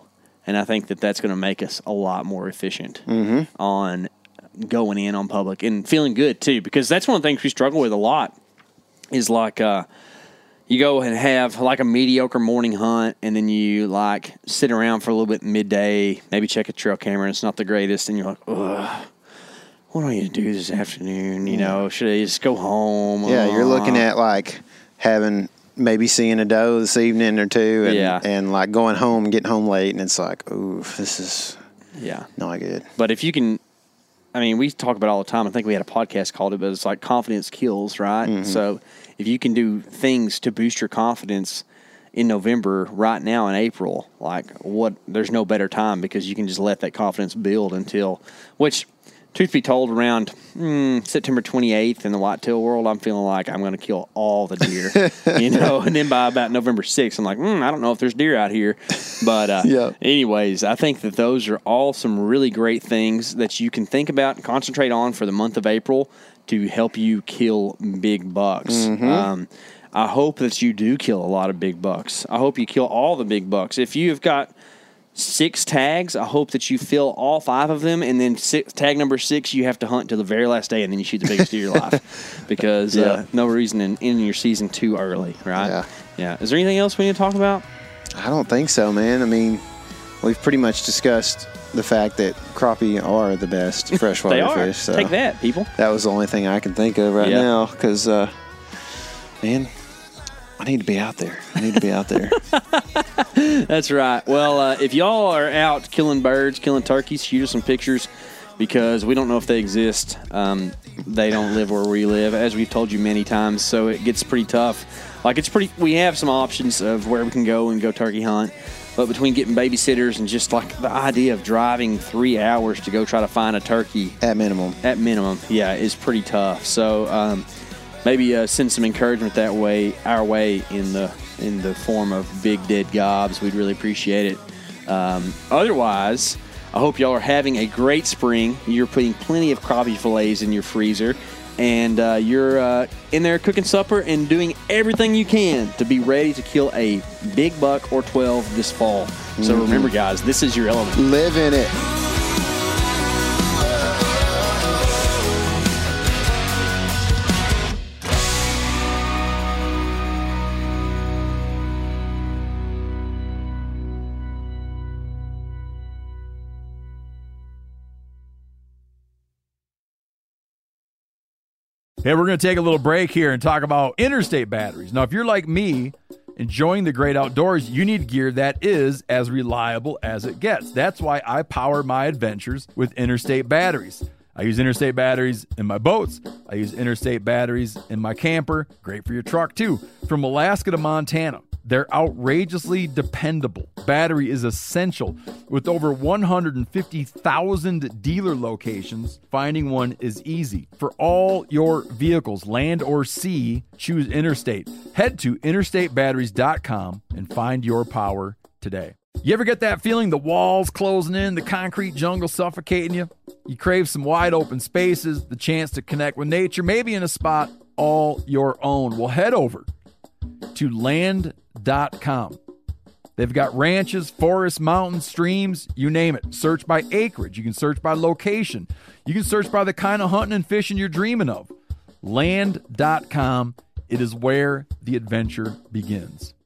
And I think that that's going to make us a lot more efficient Mm-hmm. on going in on public and feeling good too, because that's one of the things we struggle with a lot is like uh, you go and have like a mediocre morning hunt and then you like sit around for a little bit midday, maybe check a trail camera and it's not the greatest and you're like, ugh, what do I need to do this afternoon? You know, should I just go home? Yeah, you're looking Uh, at like having maybe seeing a doe this evening or two, and, Yeah. and like going home and getting home late, and it's like, ooh, this is Yeah. not good. But if you can, I mean, we talk about it all the time. I think we had a podcast called it, but it's like confidence kills, right? Mm-hmm. So if you can do things to boost your confidence in November, right now in April, like what, there's no better time because you can just let that confidence build until, which, truth be told, around mm, September twenty-eighth in the whitetail world, I'm feeling like I'm going to kill all the deer, you know, and then by about November sixth, I'm like, mm, I don't know if there's deer out here. But uh, Yeah. anyways, I think that those are all some really great things that you can think about and concentrate on for the month of April to help you kill big bucks. Um, I hope that you do kill a lot of big bucks. I hope you kill all the big bucks. If you've got six tags, I hope that you fill all five of them, and then six, tag number six, you have to hunt until the very last day, and then you shoot the biggest deer of your life because Yeah. uh, no reason in ending your season too early, right? Yeah. Yeah. Is there anything else we need to talk about? I don't think so, man. I mean, we've pretty much discussed the fact that crappie are the best freshwater They are. fish. So Take that, people. That was the only thing I can think of right Yeah. now because, uh, man, I need to be out there. I need to be out there. That's right. Well, uh, if y'all are out killing birds, killing turkeys, shoot us some pictures because we don't know if they exist. Um, they don't live where we live, as we've told you many times, so it gets pretty tough. Like, it's pretty, we have some options of where we can go and go turkey hunt, but between getting babysitters and just like the idea of driving three hours to go try to find a turkey At minimum. at minimum, yeah, is pretty tough. So um, maybe uh, send some encouragement that way, our way, in the in the form of big dead gobs. We'd really appreciate it. Um, otherwise, I hope y'all are having a great spring. You're putting plenty of crappie fillets in your freezer, and uh, you're uh, in there cooking supper and doing everything you can to be ready to kill a big buck or twelve this fall. So remember, guys, this is your element. Live in it. Hey, we're going to take a little break here and talk about interstate batteries. Now, if you're like me, enjoying the great outdoors, you need gear that is as reliable as it gets. That's why I power my adventures with interstate batteries. I use interstate batteries in my boats. I use interstate batteries in my camper. Great for your truck, too. From Alaska to Montana, they're outrageously dependable. Battery is essential. With over one hundred fifty thousand dealer locations, finding one is easy. For all your vehicles, land or sea, choose Interstate. Head to interstate batteries dot com and find your power today. You ever get that feeling the walls closing in, the concrete jungle suffocating you? You crave some wide open spaces, the chance to connect with nature, maybe in a spot all your own. Well, head over to land dot com. They've got ranches, forests, mountains, streams, you name it. Search by acreage. You can search by location. You can search by the kind of hunting and fishing you're dreaming of. land dot com. It is where the adventure begins.